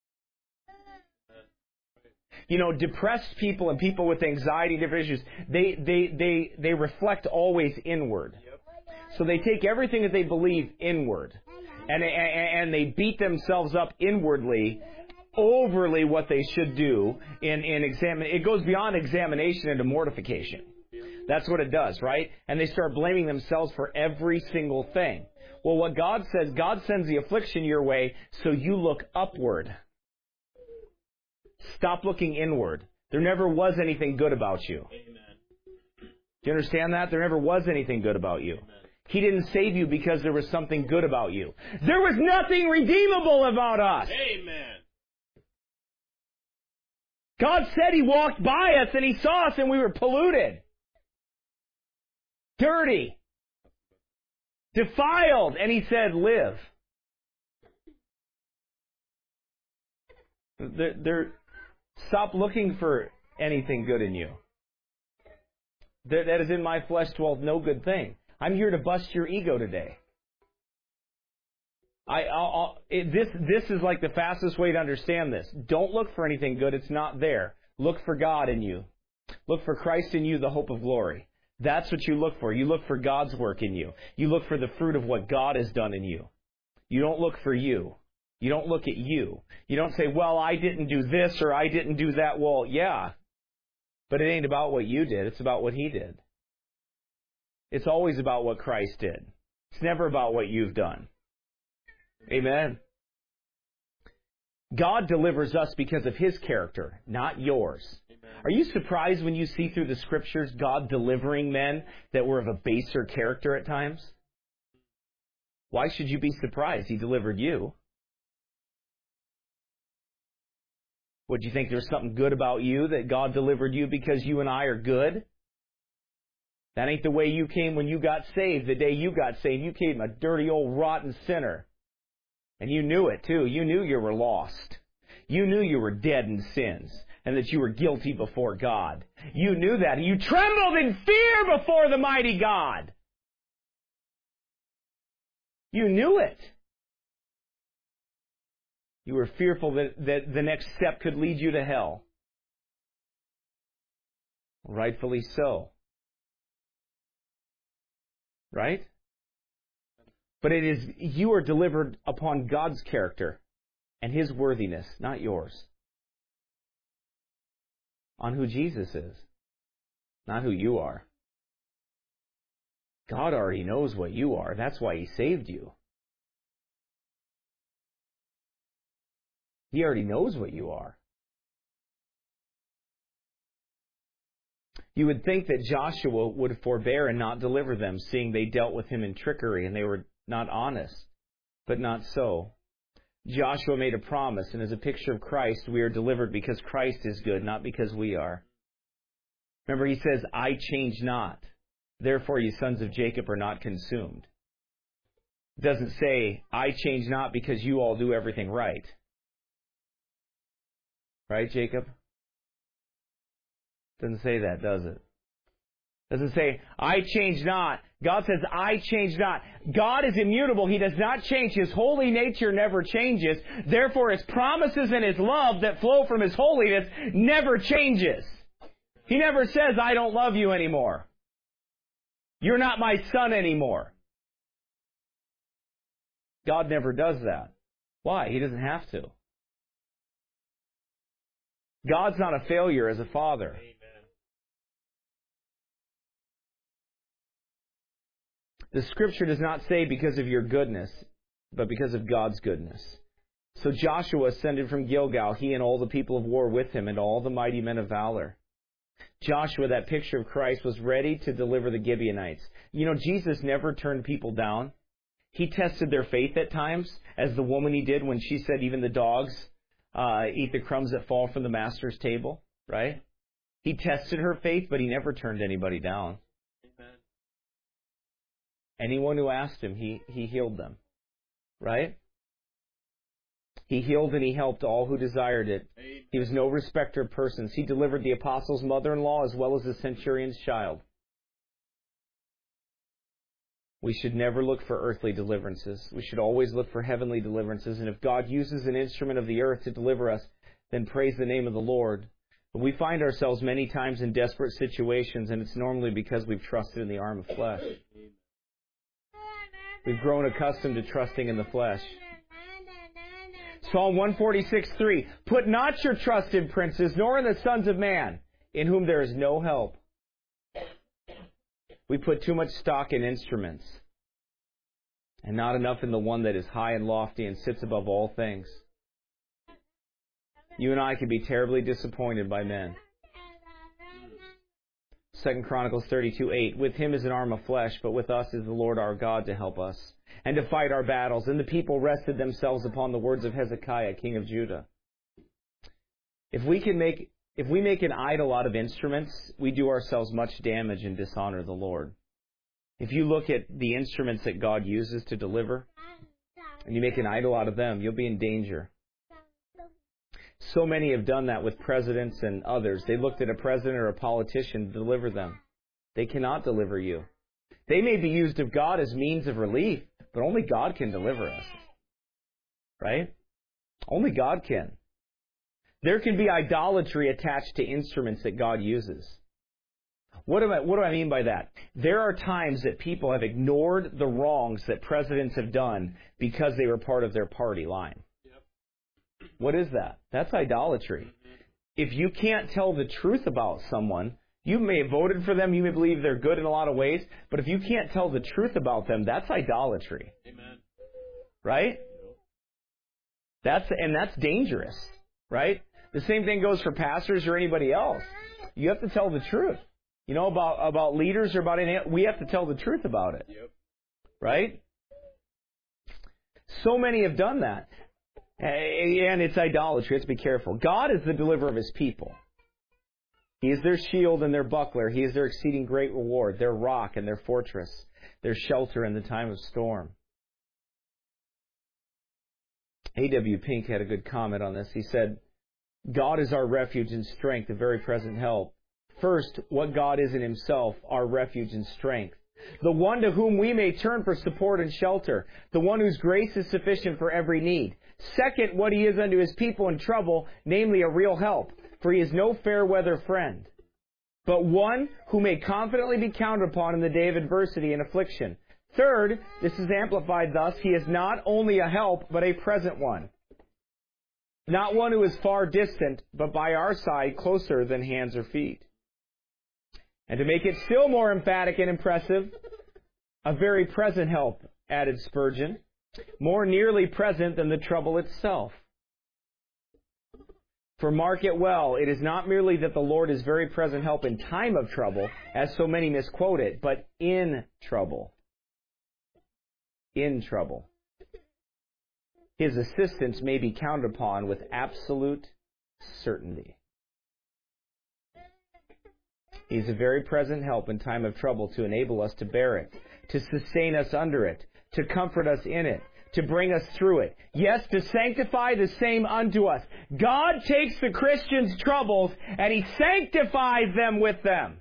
You know, depressed people and people with anxiety, different issues, they, they, they, they reflect always inward. So they take everything that they believe inward. And, and, and they beat themselves up inwardly, overly what they should do in, in examine. It goes beyond examination into mortification. That's what it does, right? And they start blaming themselves for every single thing. Well, what God says, God sends the affliction your way so you look upward. Stop looking inward. There never was anything good about you. Amen. Do you understand that? There never was anything good about you. Amen. He didn't save you because there was something good about you. There was nothing redeemable about us. Amen. God said He walked by us and He saw us and we were polluted, dirty, defiled, and He said, live. There, there, stop looking for anything good in you. There, that is in my flesh dwelleth no good thing. I'm here to bust your ego today. I, I'll, I'll, it, this, this is like the fastest way to understand this. Don't look for anything good. It's not there. Look for God in you. Look for Christ in you, the hope of glory. That's what you look for. You look for God's work in you. You look for the fruit of what God has done in you. You don't look for you. You don't look at you. You don't say, well, I didn't do this or I didn't do that. Well, yeah. But it ain't about what you did. It's about what He did. It's always about what Christ did. It's never about what you've done. Amen. God delivers us because of His character, not yours. Amen. Are you surprised when you see through the Scriptures God delivering men that were of a baser character at times? Why should you be surprised? He delivered you. What, do you think there's something good about you that God delivered you because you and I are good? That ain't the way you came when you got saved. The day you got saved, you came a dirty old rotten sinner. And you knew it too. You knew you were lost. You knew you were dead in sins and that you were guilty before God. You knew that. And you trembled in fear before the mighty God. You knew it. You were fearful that, that the next step could lead you to hell. Rightfully so. Right? But it is, you are delivered upon God's character and His worthiness, not yours. On who Jesus is, not who you are. God already knows what you are. That's why He saved you. He already knows what you are. You would think that Joshua would forbear and not deliver them, seeing they dealt with him in trickery and they were not honest. But not so. Joshua made a promise, and as a picture of Christ, we are delivered because Christ is good, not because we are. Remember, he says, I change not. Therefore, you sons of Jacob are not consumed. It doesn't say, I change not because you all do everything right. Right, Jacob? Doesn't say that, does it? Doesn't say, I change not. God says, I change not. God is immutable. He does not change. His holy nature never changes. Therefore, His promises and His love that flow from His holiness never changes. He never says, I don't love you anymore. You're not my son anymore. God never does that. Why? He doesn't have to. God's not a failure as a father. Amen. The Scripture does not say because of your goodness, but because of God's goodness. So Joshua ascended from Gilgal, he and all the people of war with him, and all the mighty men of valor. Joshua, that picture of Christ, was ready to deliver the Gibeonites. You know, Jesus never turned people down. He tested their faith at times, as the woman he did when she said even the dogs uh, eat the crumbs that fall from the master's table, right? He tested her faith, but He never turned anybody down. Amen. Anyone who asked Him, he, he healed them, right? He healed and He helped all who desired it. Amen. He was no respecter of persons. He delivered the apostle's mother-in-law as well as the centurion's child. We should never look for earthly deliverances. We should always look for heavenly deliverances. And if God uses an instrument of the earth to deliver us, then praise the name of the Lord. But we find ourselves many times in desperate situations, and it's normally because we've trusted in the arm of flesh. We've grown accustomed to trusting in the flesh. Psalm one forty-six, three. Put not your trust in princes, nor in the sons of man, in whom there is no help. We put too much stock in instruments, and not enough in the one that is high and lofty and sits above all things. You and I can be terribly disappointed by men. Second Chronicles thirty-two, eight. With Him is an arm of flesh, but with us is the Lord our God to help us, and to fight our battles. And the people rested themselves upon the words of Hezekiah, king of Judah. If we can make If we make an idol out of instruments, we do ourselves much damage and dishonor the Lord. If you look at the instruments that God uses to deliver, and you make an idol out of them, you'll be in danger. So many have done that with presidents and others. They looked at a president or a politician to deliver them. They cannot deliver you. They may be used of God as means of relief, but only God can deliver us. Right? Only God can. There can be idolatry attached to instruments that God uses. What do I, what do I mean by that? There are times that people have ignored the wrongs that presidents have done because they were part of their party line. Yep. What is that? That's idolatry. If you can't tell the truth about someone, you may have voted for them, you may believe they're good in a lot of ways, but if you can't tell the truth about them, that's idolatry. Amen. Right? That's and that's dangerous. Right? The same thing goes for pastors or anybody else. You have to tell the truth. You know, about, about leaders or about any, we have to tell the truth about it. Yep. Right? So many have done that. And it's idolatry. Let's be careful. God is the deliverer of His people. He is their shield and their buckler. He is their exceeding great reward, their rock and their fortress, their shelter in the time of storm. A W Pink had a good comment on this. He said, God is our refuge and strength, a very present help. First, what God is in Himself, our refuge and strength. The one to whom we may turn for support and shelter. The one whose grace is sufficient for every need. Second, what He is unto His people in trouble, namely a real help. For He is no fair weather friend, but one who may confidently be counted upon in the day of adversity and affliction. Third, this is amplified thus, He is not only a help, but a present one. Not one who is far distant, but by our side, closer than hands or feet. And to make it still more emphatic and impressive, a very present help, added Spurgeon, more nearly present than the trouble itself. For mark it well, it is not merely that the Lord is very present help in time of trouble, as so many misquote it, but in trouble. In trouble. His assistance may be counted upon with absolute certainty. He's a very present help in time of trouble to enable us to bear it, to sustain us under it, to comfort us in it, to bring us through it. Yes, to sanctify the same unto us. God takes the Christian's troubles and He sanctifies them with them.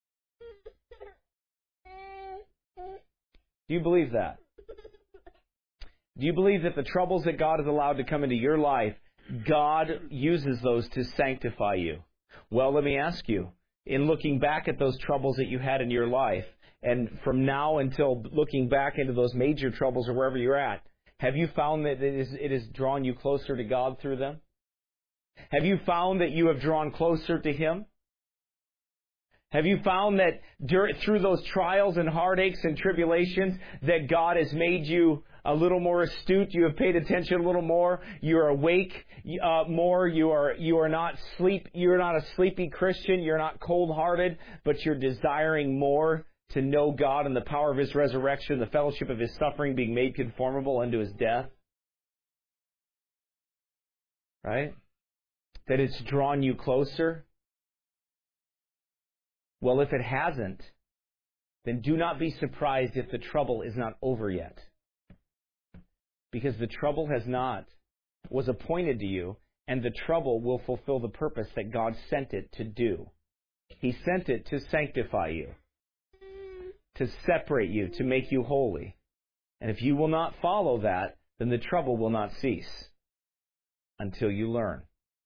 Do you believe that? Do you believe that the troubles that God has allowed to come into your life, God uses those to sanctify you? Well, let me ask you, in looking back at those troubles that you had in your life, and from now until looking back into those major troubles or wherever you're at, have you found that it, is, it has drawn you closer to God through them? Have you found that you have drawn closer to Him? Have you found that during, through those trials and heartaches and tribulations that God has made you a little more astute? You have paid attention a little more. You are awake uh, more. You are you are not sleep. You're not a sleepy Christian. You're not cold-hearted, but you're desiring more to know God and the power of His resurrection, the fellowship of His suffering, being made conformable unto His death. Right? That it's drawn you closer. Well, if it hasn't, then do not be surprised if the trouble is not over yet. Because the trouble has not, was appointed to you, and the trouble will fulfill the purpose that God sent it to do. He sent it to sanctify you, to separate you, to make you holy. And if you will not follow that, then the trouble will not cease until you learn.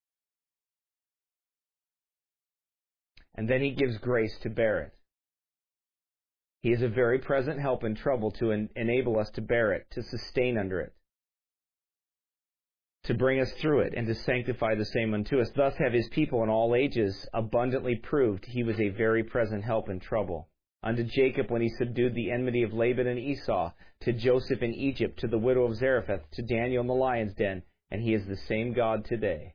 And then He gives grace to bear it. He is a very present help in trouble to en- enable us to bear it, to sustain under it, to bring us through it, and to sanctify the same unto us. Thus have His people in all ages abundantly proved He was a very present help in trouble. Unto Jacob when he subdued the enmity of Laban and Esau, to Joseph in Egypt, to the widow of Zarephath, to Daniel in the lion's den, and He is the same God today.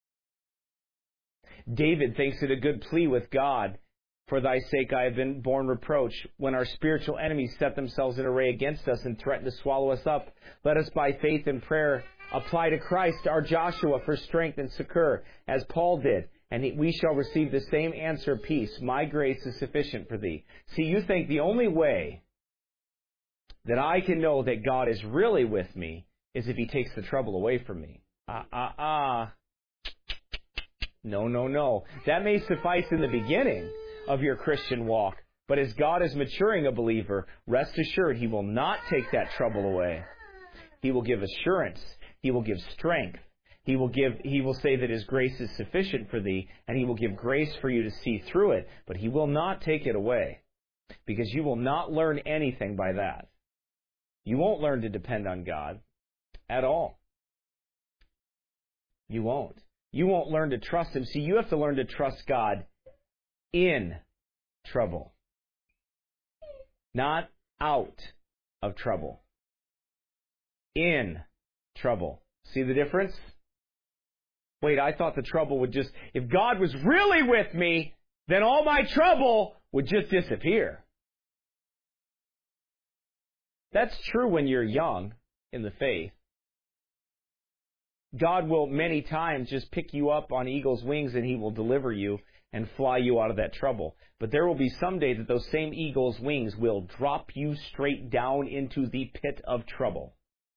David thinks it a good plea with God, for thy sake I have been borne reproach. When our spiritual enemies set themselves in array against us and threaten to swallow us up, let us by faith and prayer apply to Christ our Joshua for strength and succor, as Paul did, and we shall receive the same answer, peace. My grace is sufficient for thee. See, you think the only way that I can know that God is really with me is if He takes the trouble away from me. Ah, ah, ah. No, no, no. That may suffice in the beginning of your Christian walk, but as God is maturing a believer, rest assured He will not take that trouble away. He will give assurance. He will give strength. He will give. He will say that His grace is sufficient for thee, and He will give grace for you to see through it, but He will not take it away, because you will not learn anything by that. You won't learn to depend on God at all. You won't. You won't learn to trust Him. See, you have to learn to trust God in trouble, not out of trouble. In trouble. See the difference? Wait, I thought the trouble would just, if God was really with me, then all my trouble would just disappear. That's true when you're young in the faith. God will many times just pick you up on eagle's wings and He will deliver you and fly you out of that trouble. But there will be some day that those same eagle's wings will drop you straight down into the pit of trouble.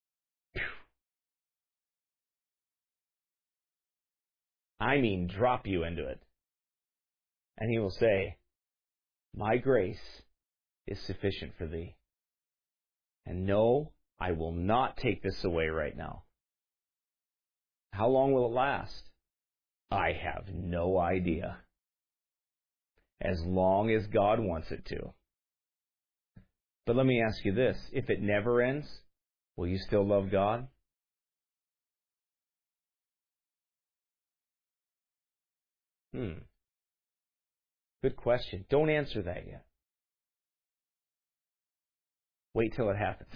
I mean, drop you into it. And He will say, my grace is sufficient for thee. And no, I will not take this away right now. How long will it last? I have no idea. As long as God wants it to. But let me ask you this. If it never ends, will you still love God? Hmm. Good question. Don't answer that yet. Wait till it happens.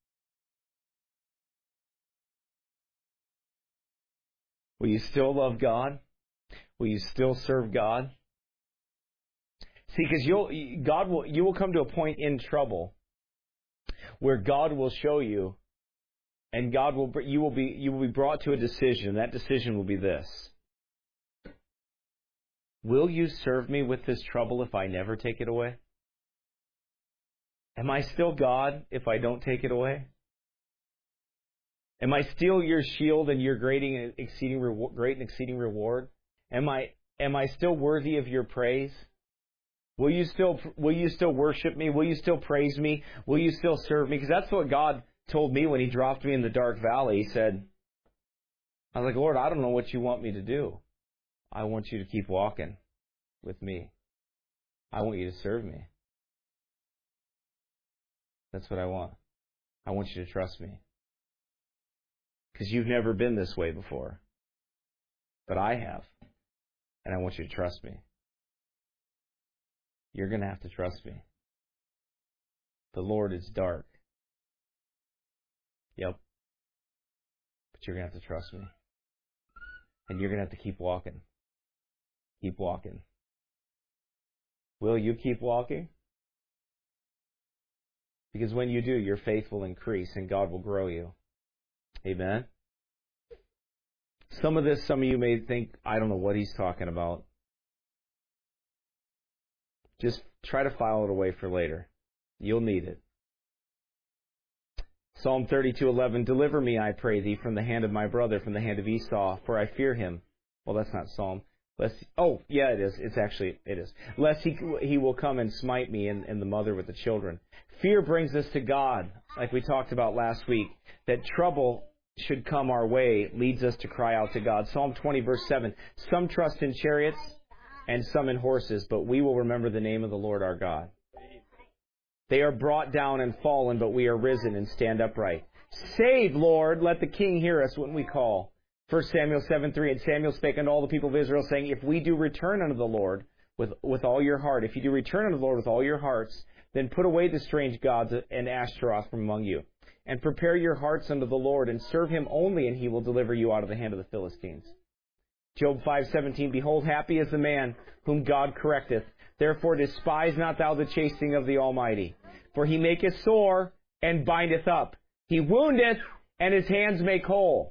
Will you still love God? Will you still serve God? See, because you'll God will you will come to a point in trouble where God will show you, and God will you will be you will be brought to a decision. That decision will be this: will you serve me with this trouble if I never take it away? Am I still God if I don't take it away? Am I still your shield and your great and exceeding reward, great and exceeding reward? Am I am I still worthy of your praise? Will you still will you still worship me? Will you still praise me? Will you still serve me? Because that's what God told me when He dropped me in the dark valley. He said, I was like, Lord, I don't know what you want me to do. I want you to keep walking with me. I want you to serve me. That's what I want. I want you to trust me. Because you've never been this way before. But I have. And I want you to trust me. You're going to have to trust me. The Lord is dark. Yep. But you're going to have to trust me. And you're going to have to keep walking. Keep walking. Will you keep walking? Because when you do, your faith will increase and God will grow you. Amen? Some of this, some of you may think, I don't know what he's talking about. Just try to file it away for later. You'll need it. Psalm thirty-two eleven, deliver me, I pray thee, from the hand of my brother, from the hand of Esau, for I fear him. Well, that's not Psalm. Lest, oh, yeah, it is. It's actually, it is. Lest he, he will come and smite me and, and the mother with the children. Fear brings us to God, like we talked about last week, that trouble should come our way leads us to cry out to God. Psalm twenty, verse seven, some trust in chariots and some in horses, but we will remember the name of the Lord our God. They are brought down and fallen, but we are risen and stand upright. Save, Lord, let the King hear us when we call. First Samuel seven three, and Samuel spake unto all the people of Israel, saying, if we do return unto the Lord with, with all your heart, if you do return unto the Lord with all your hearts, then put away the strange gods and Ashtaroth from among you, and prepare your hearts unto the Lord, and serve him only, and he will deliver you out of the hand of the Philistines. Job five seventeen, behold, happy is the man whom God correcteth. Therefore despise not thou the chastening of the Almighty. For he maketh sore and bindeth up. He woundeth and his hands make whole.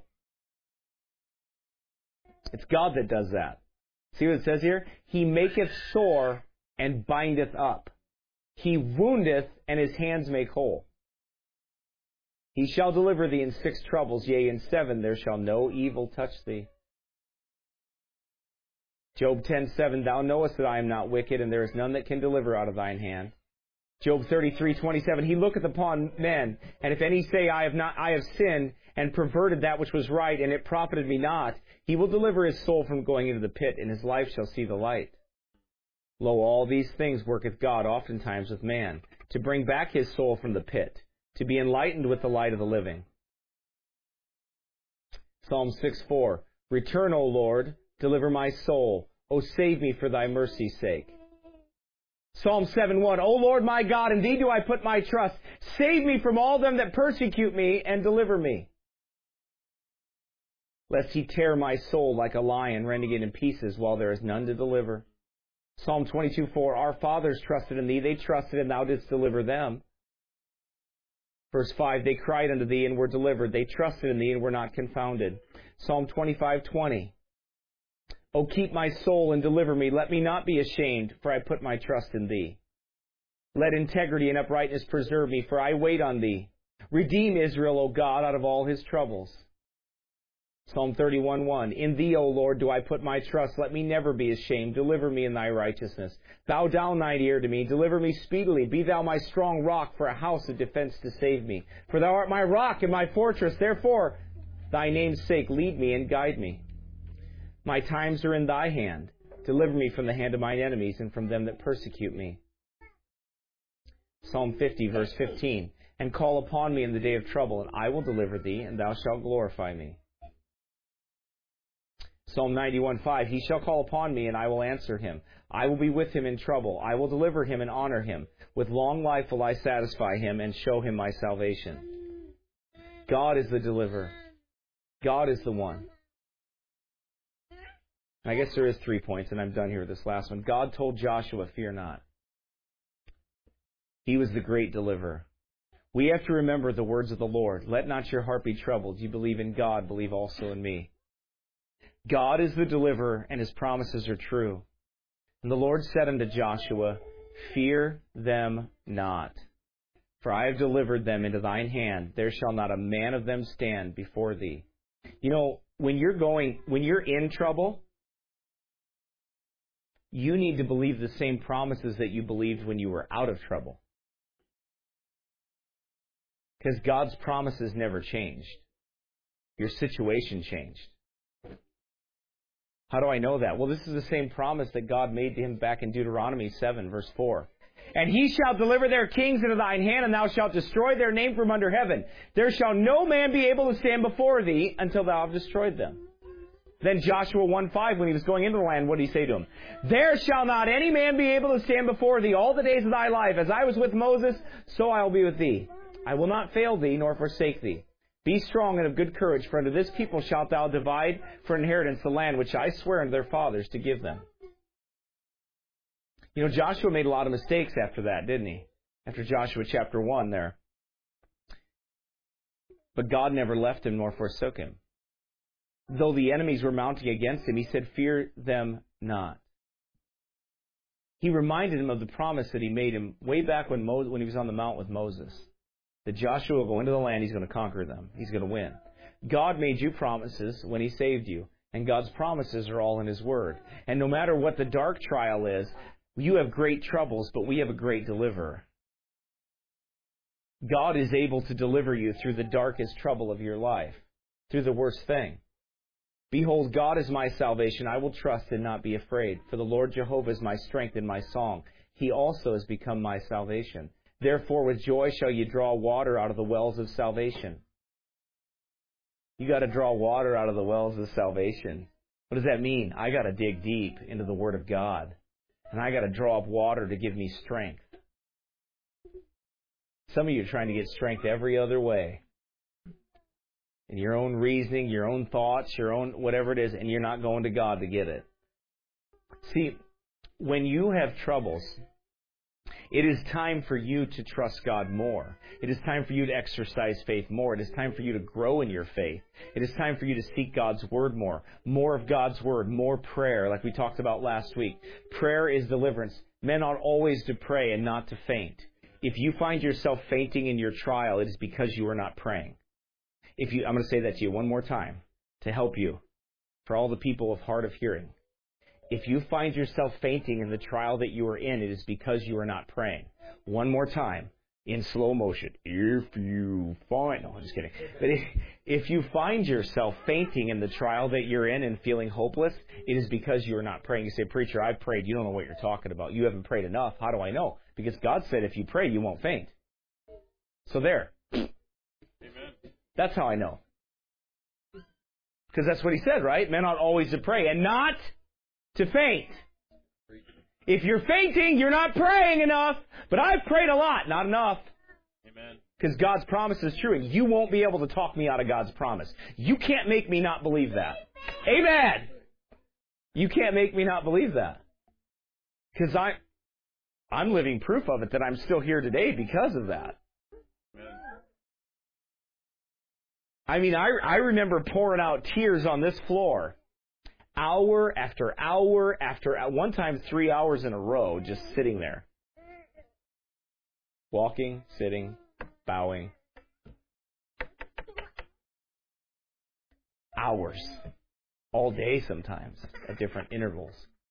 It's God that does that. See what it says here? He maketh sore and bindeth up. He woundeth and his hands make whole. He shall deliver thee in six troubles, yea, in seven there shall no evil touch thee. Job ten seven, thou knowest that I am not wicked, and there is none that can deliver out of thine hand. Job thirty-three twenty-seven, he looketh upon men, and if any say, I have not, I have sinned, and perverted that which was right, and it profited me not, he will deliver his soul from going into the pit, and his life shall see the light. Lo, all these things worketh God oftentimes with man, to bring back his soul from the pit, to be enlightened with the light of the living. Psalm six four, return, O Lord, deliver my soul. O save me for thy mercy's sake. Psalm seven one, O Lord my God, in thee do I put my trust. Save me from all them that persecute me, and deliver me. Lest he tear my soul like a lion, rending it in pieces, while there is none to deliver. Psalm twenty-two four, our fathers trusted in thee, they trusted, and thou didst deliver them. Verse five, they cried unto thee, and were delivered. They trusted in thee, and were not confounded. Psalm twenty-five twenty, O keep my soul and deliver me. Let me not be ashamed, for I put my trust in thee. Let integrity and uprightness preserve me, for I wait on thee. Redeem Israel, O God, out of all his troubles. Psalm thirty-one one, in thee, O Lord, do I put my trust. Let me never be ashamed. Deliver me in thy righteousness. Bow down thine ear to me. Deliver me speedily. Be thou my strong rock for a house of defense to save me. For thou art my rock and my fortress. Therefore, thy name's sake, lead me and guide me. My times are in thy hand. Deliver me from the hand of mine enemies and from them that persecute me. Psalm fifty, verse fifteen. And call upon me in the day of trouble, and I will deliver thee, and thou shalt glorify me. Psalm ninety-one, five. He shall call upon me, and I will answer him. I will be with him in trouble. I will deliver him and honor him. With long life will I satisfy him and show him my salvation. God is the deliverer. God is the one. I guess there is three points, and I'm done here with this last one. God told Joshua, fear not. He was the great deliverer. We have to remember the words of the Lord. Let not your heart be troubled. You believe in God, believe also in me. God is the deliverer, and his promises are true. And the Lord said unto Joshua, fear them not, for I have delivered them into thine hand. There shall not a man of them stand before thee. You know, when you're going, when you're in trouble, you need to believe the same promises that you believed when you were out of trouble. Because God's promises never changed. Your situation changed. How do I know that? Well, this is the same promise that God made to him back in Deuteronomy seven, verse four. And he shall deliver their kings into thine hand, and thou shalt destroy their name from under heaven. There shall no man be able to stand before thee until thou have destroyed them. Then Joshua one five, when he was going into the land, what did he say to him? There shall not any man be able to stand before thee all the days of thy life. As I was with Moses, so I will be with thee. I will not fail thee, nor forsake thee. Be strong and of good courage, for unto this people shalt thou divide for inheritance the land which I swear unto their fathers to give them. You know, Joshua made a lot of mistakes after that, didn't he? After Joshua chapter one there. But God never left him nor forsook him. Though the enemies were mounting against him, he said, fear them not. He reminded him of the promise that he made him way back when Mo- when he was on the mount with Moses. That Joshua will go into the land, he's going to conquer them. He's going to win. God made you promises when he saved you. And God's promises are all in his word. And no matter what the dark trial is, you have great troubles, but we have a great deliverer. God is able to deliver you through the darkest trouble of your life, through the worst thing. Behold, God is my salvation. I will trust and not be afraid. For the Lord Jehovah is my strength and my song. He also has become my salvation. Therefore, with joy shall you draw water out of the wells of salvation. You got to draw water out of the wells of salvation. What does that mean? I got to dig deep into the Word of God. And I got to draw up water to give me strength. Some of you are trying to get strength every other way. In your own reasoning, your own thoughts, your own whatever it is, and you're not going to God to get it. See, when you have troubles, it is time for you to trust God more. It is time for you to exercise faith more. It is time for you to grow in your faith. It is time for you to seek God's Word more. More of God's Word, more prayer, like we talked about last week. Prayer is deliverance. Men ought always to pray and not to faint. If you find yourself fainting in your trial, it is because you are not praying. If you, I'm going to say that to you one more time to help you, for all the people of hard of hearing. If you find yourself fainting in the trial that you are in, it is because you are not praying. One more time, in slow motion. If you find... No, I'm just kidding. But if, if you find yourself fainting in the trial that you're in and feeling hopeless, it is because you are not praying. You say, preacher, I've prayed. You don't know what you're talking about. You haven't prayed enough. How do I know? Because God said if you pray, you won't faint. So there. Amen. That's how I know. Because that's what he said, right? Men ought always to pray and not to faint. If you're fainting, you're not praying enough. But I've prayed a lot. Not enough. Amen. Because God's promise is true. And you won't be able to talk me out of God's promise. You can't make me not believe that. Amen. You can't make me not believe that. Because I, I'm living proof of it that I'm still here today because of that. Amen. I mean, I, I remember pouring out tears on this floor. Hour after hour after hour, one time three hours in a row, just sitting there. Walking, sitting, bowing. Hours. All day sometimes, at different intervals.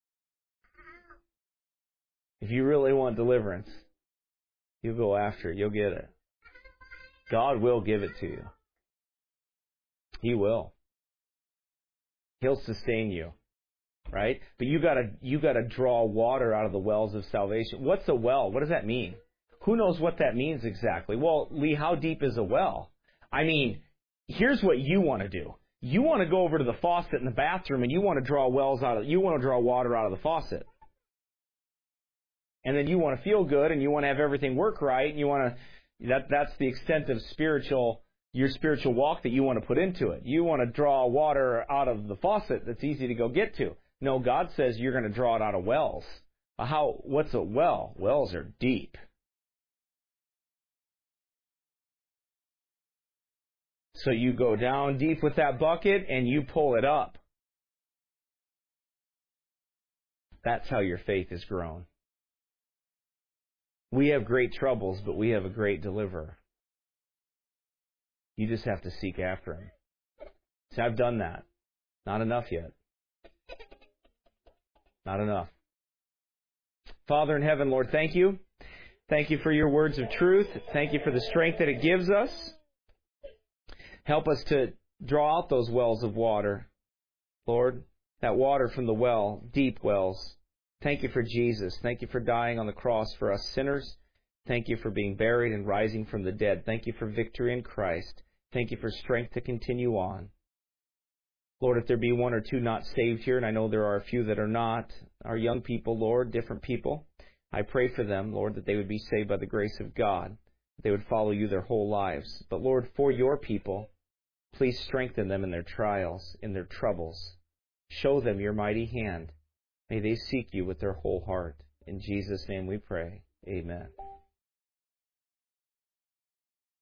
If you really want deliverance, you'll go after it. You'll get it. God will give it to you. He will. He'll sustain you, right? But you gotta you gotta draw water out of the wells of salvation. What's a well? What does that mean? Who knows what that means exactly? Well, Lee, how deep is a well? I mean, here's what you want to do. You want to go over to the faucet in the bathroom and you want to draw wells out of, you want to draw water out of the faucet. And then you want to feel good and you want to have everything work right and you want to, that, that's the extent of spiritual, your spiritual walk that you want to put into it. You want to draw water out of the faucet that's easy to go get to. No, God says you're going to draw it out of wells. How, what's a well? Wells are deep. So you go down deep with that bucket and you pull it up. That's how your faith is grown. We have great troubles, but we have a great deliverer. You just have to seek after him. See, I've done that. Not enough yet. Not enough. Father in heaven, Lord, thank you. Thank you for your words of truth. Thank you for the strength that it gives us. Help us to draw out those wells of water, Lord, that water from the well, deep wells. Thank you for Jesus. Thank you for dying on the cross for us sinners. Thank you for being buried and rising from the dead. Thank you for victory in Christ. Thank you for strength to continue on. Lord, if there be one or two not saved here, and I know there are a few that are not, our young people, Lord, different people, I pray for them, Lord, that they would be saved by the grace of God, that they would follow you their whole lives. But Lord, for your people, please strengthen them in their trials, in their troubles. Show them your mighty hand. May they seek you with their whole heart. In Jesus' name we pray. Amen.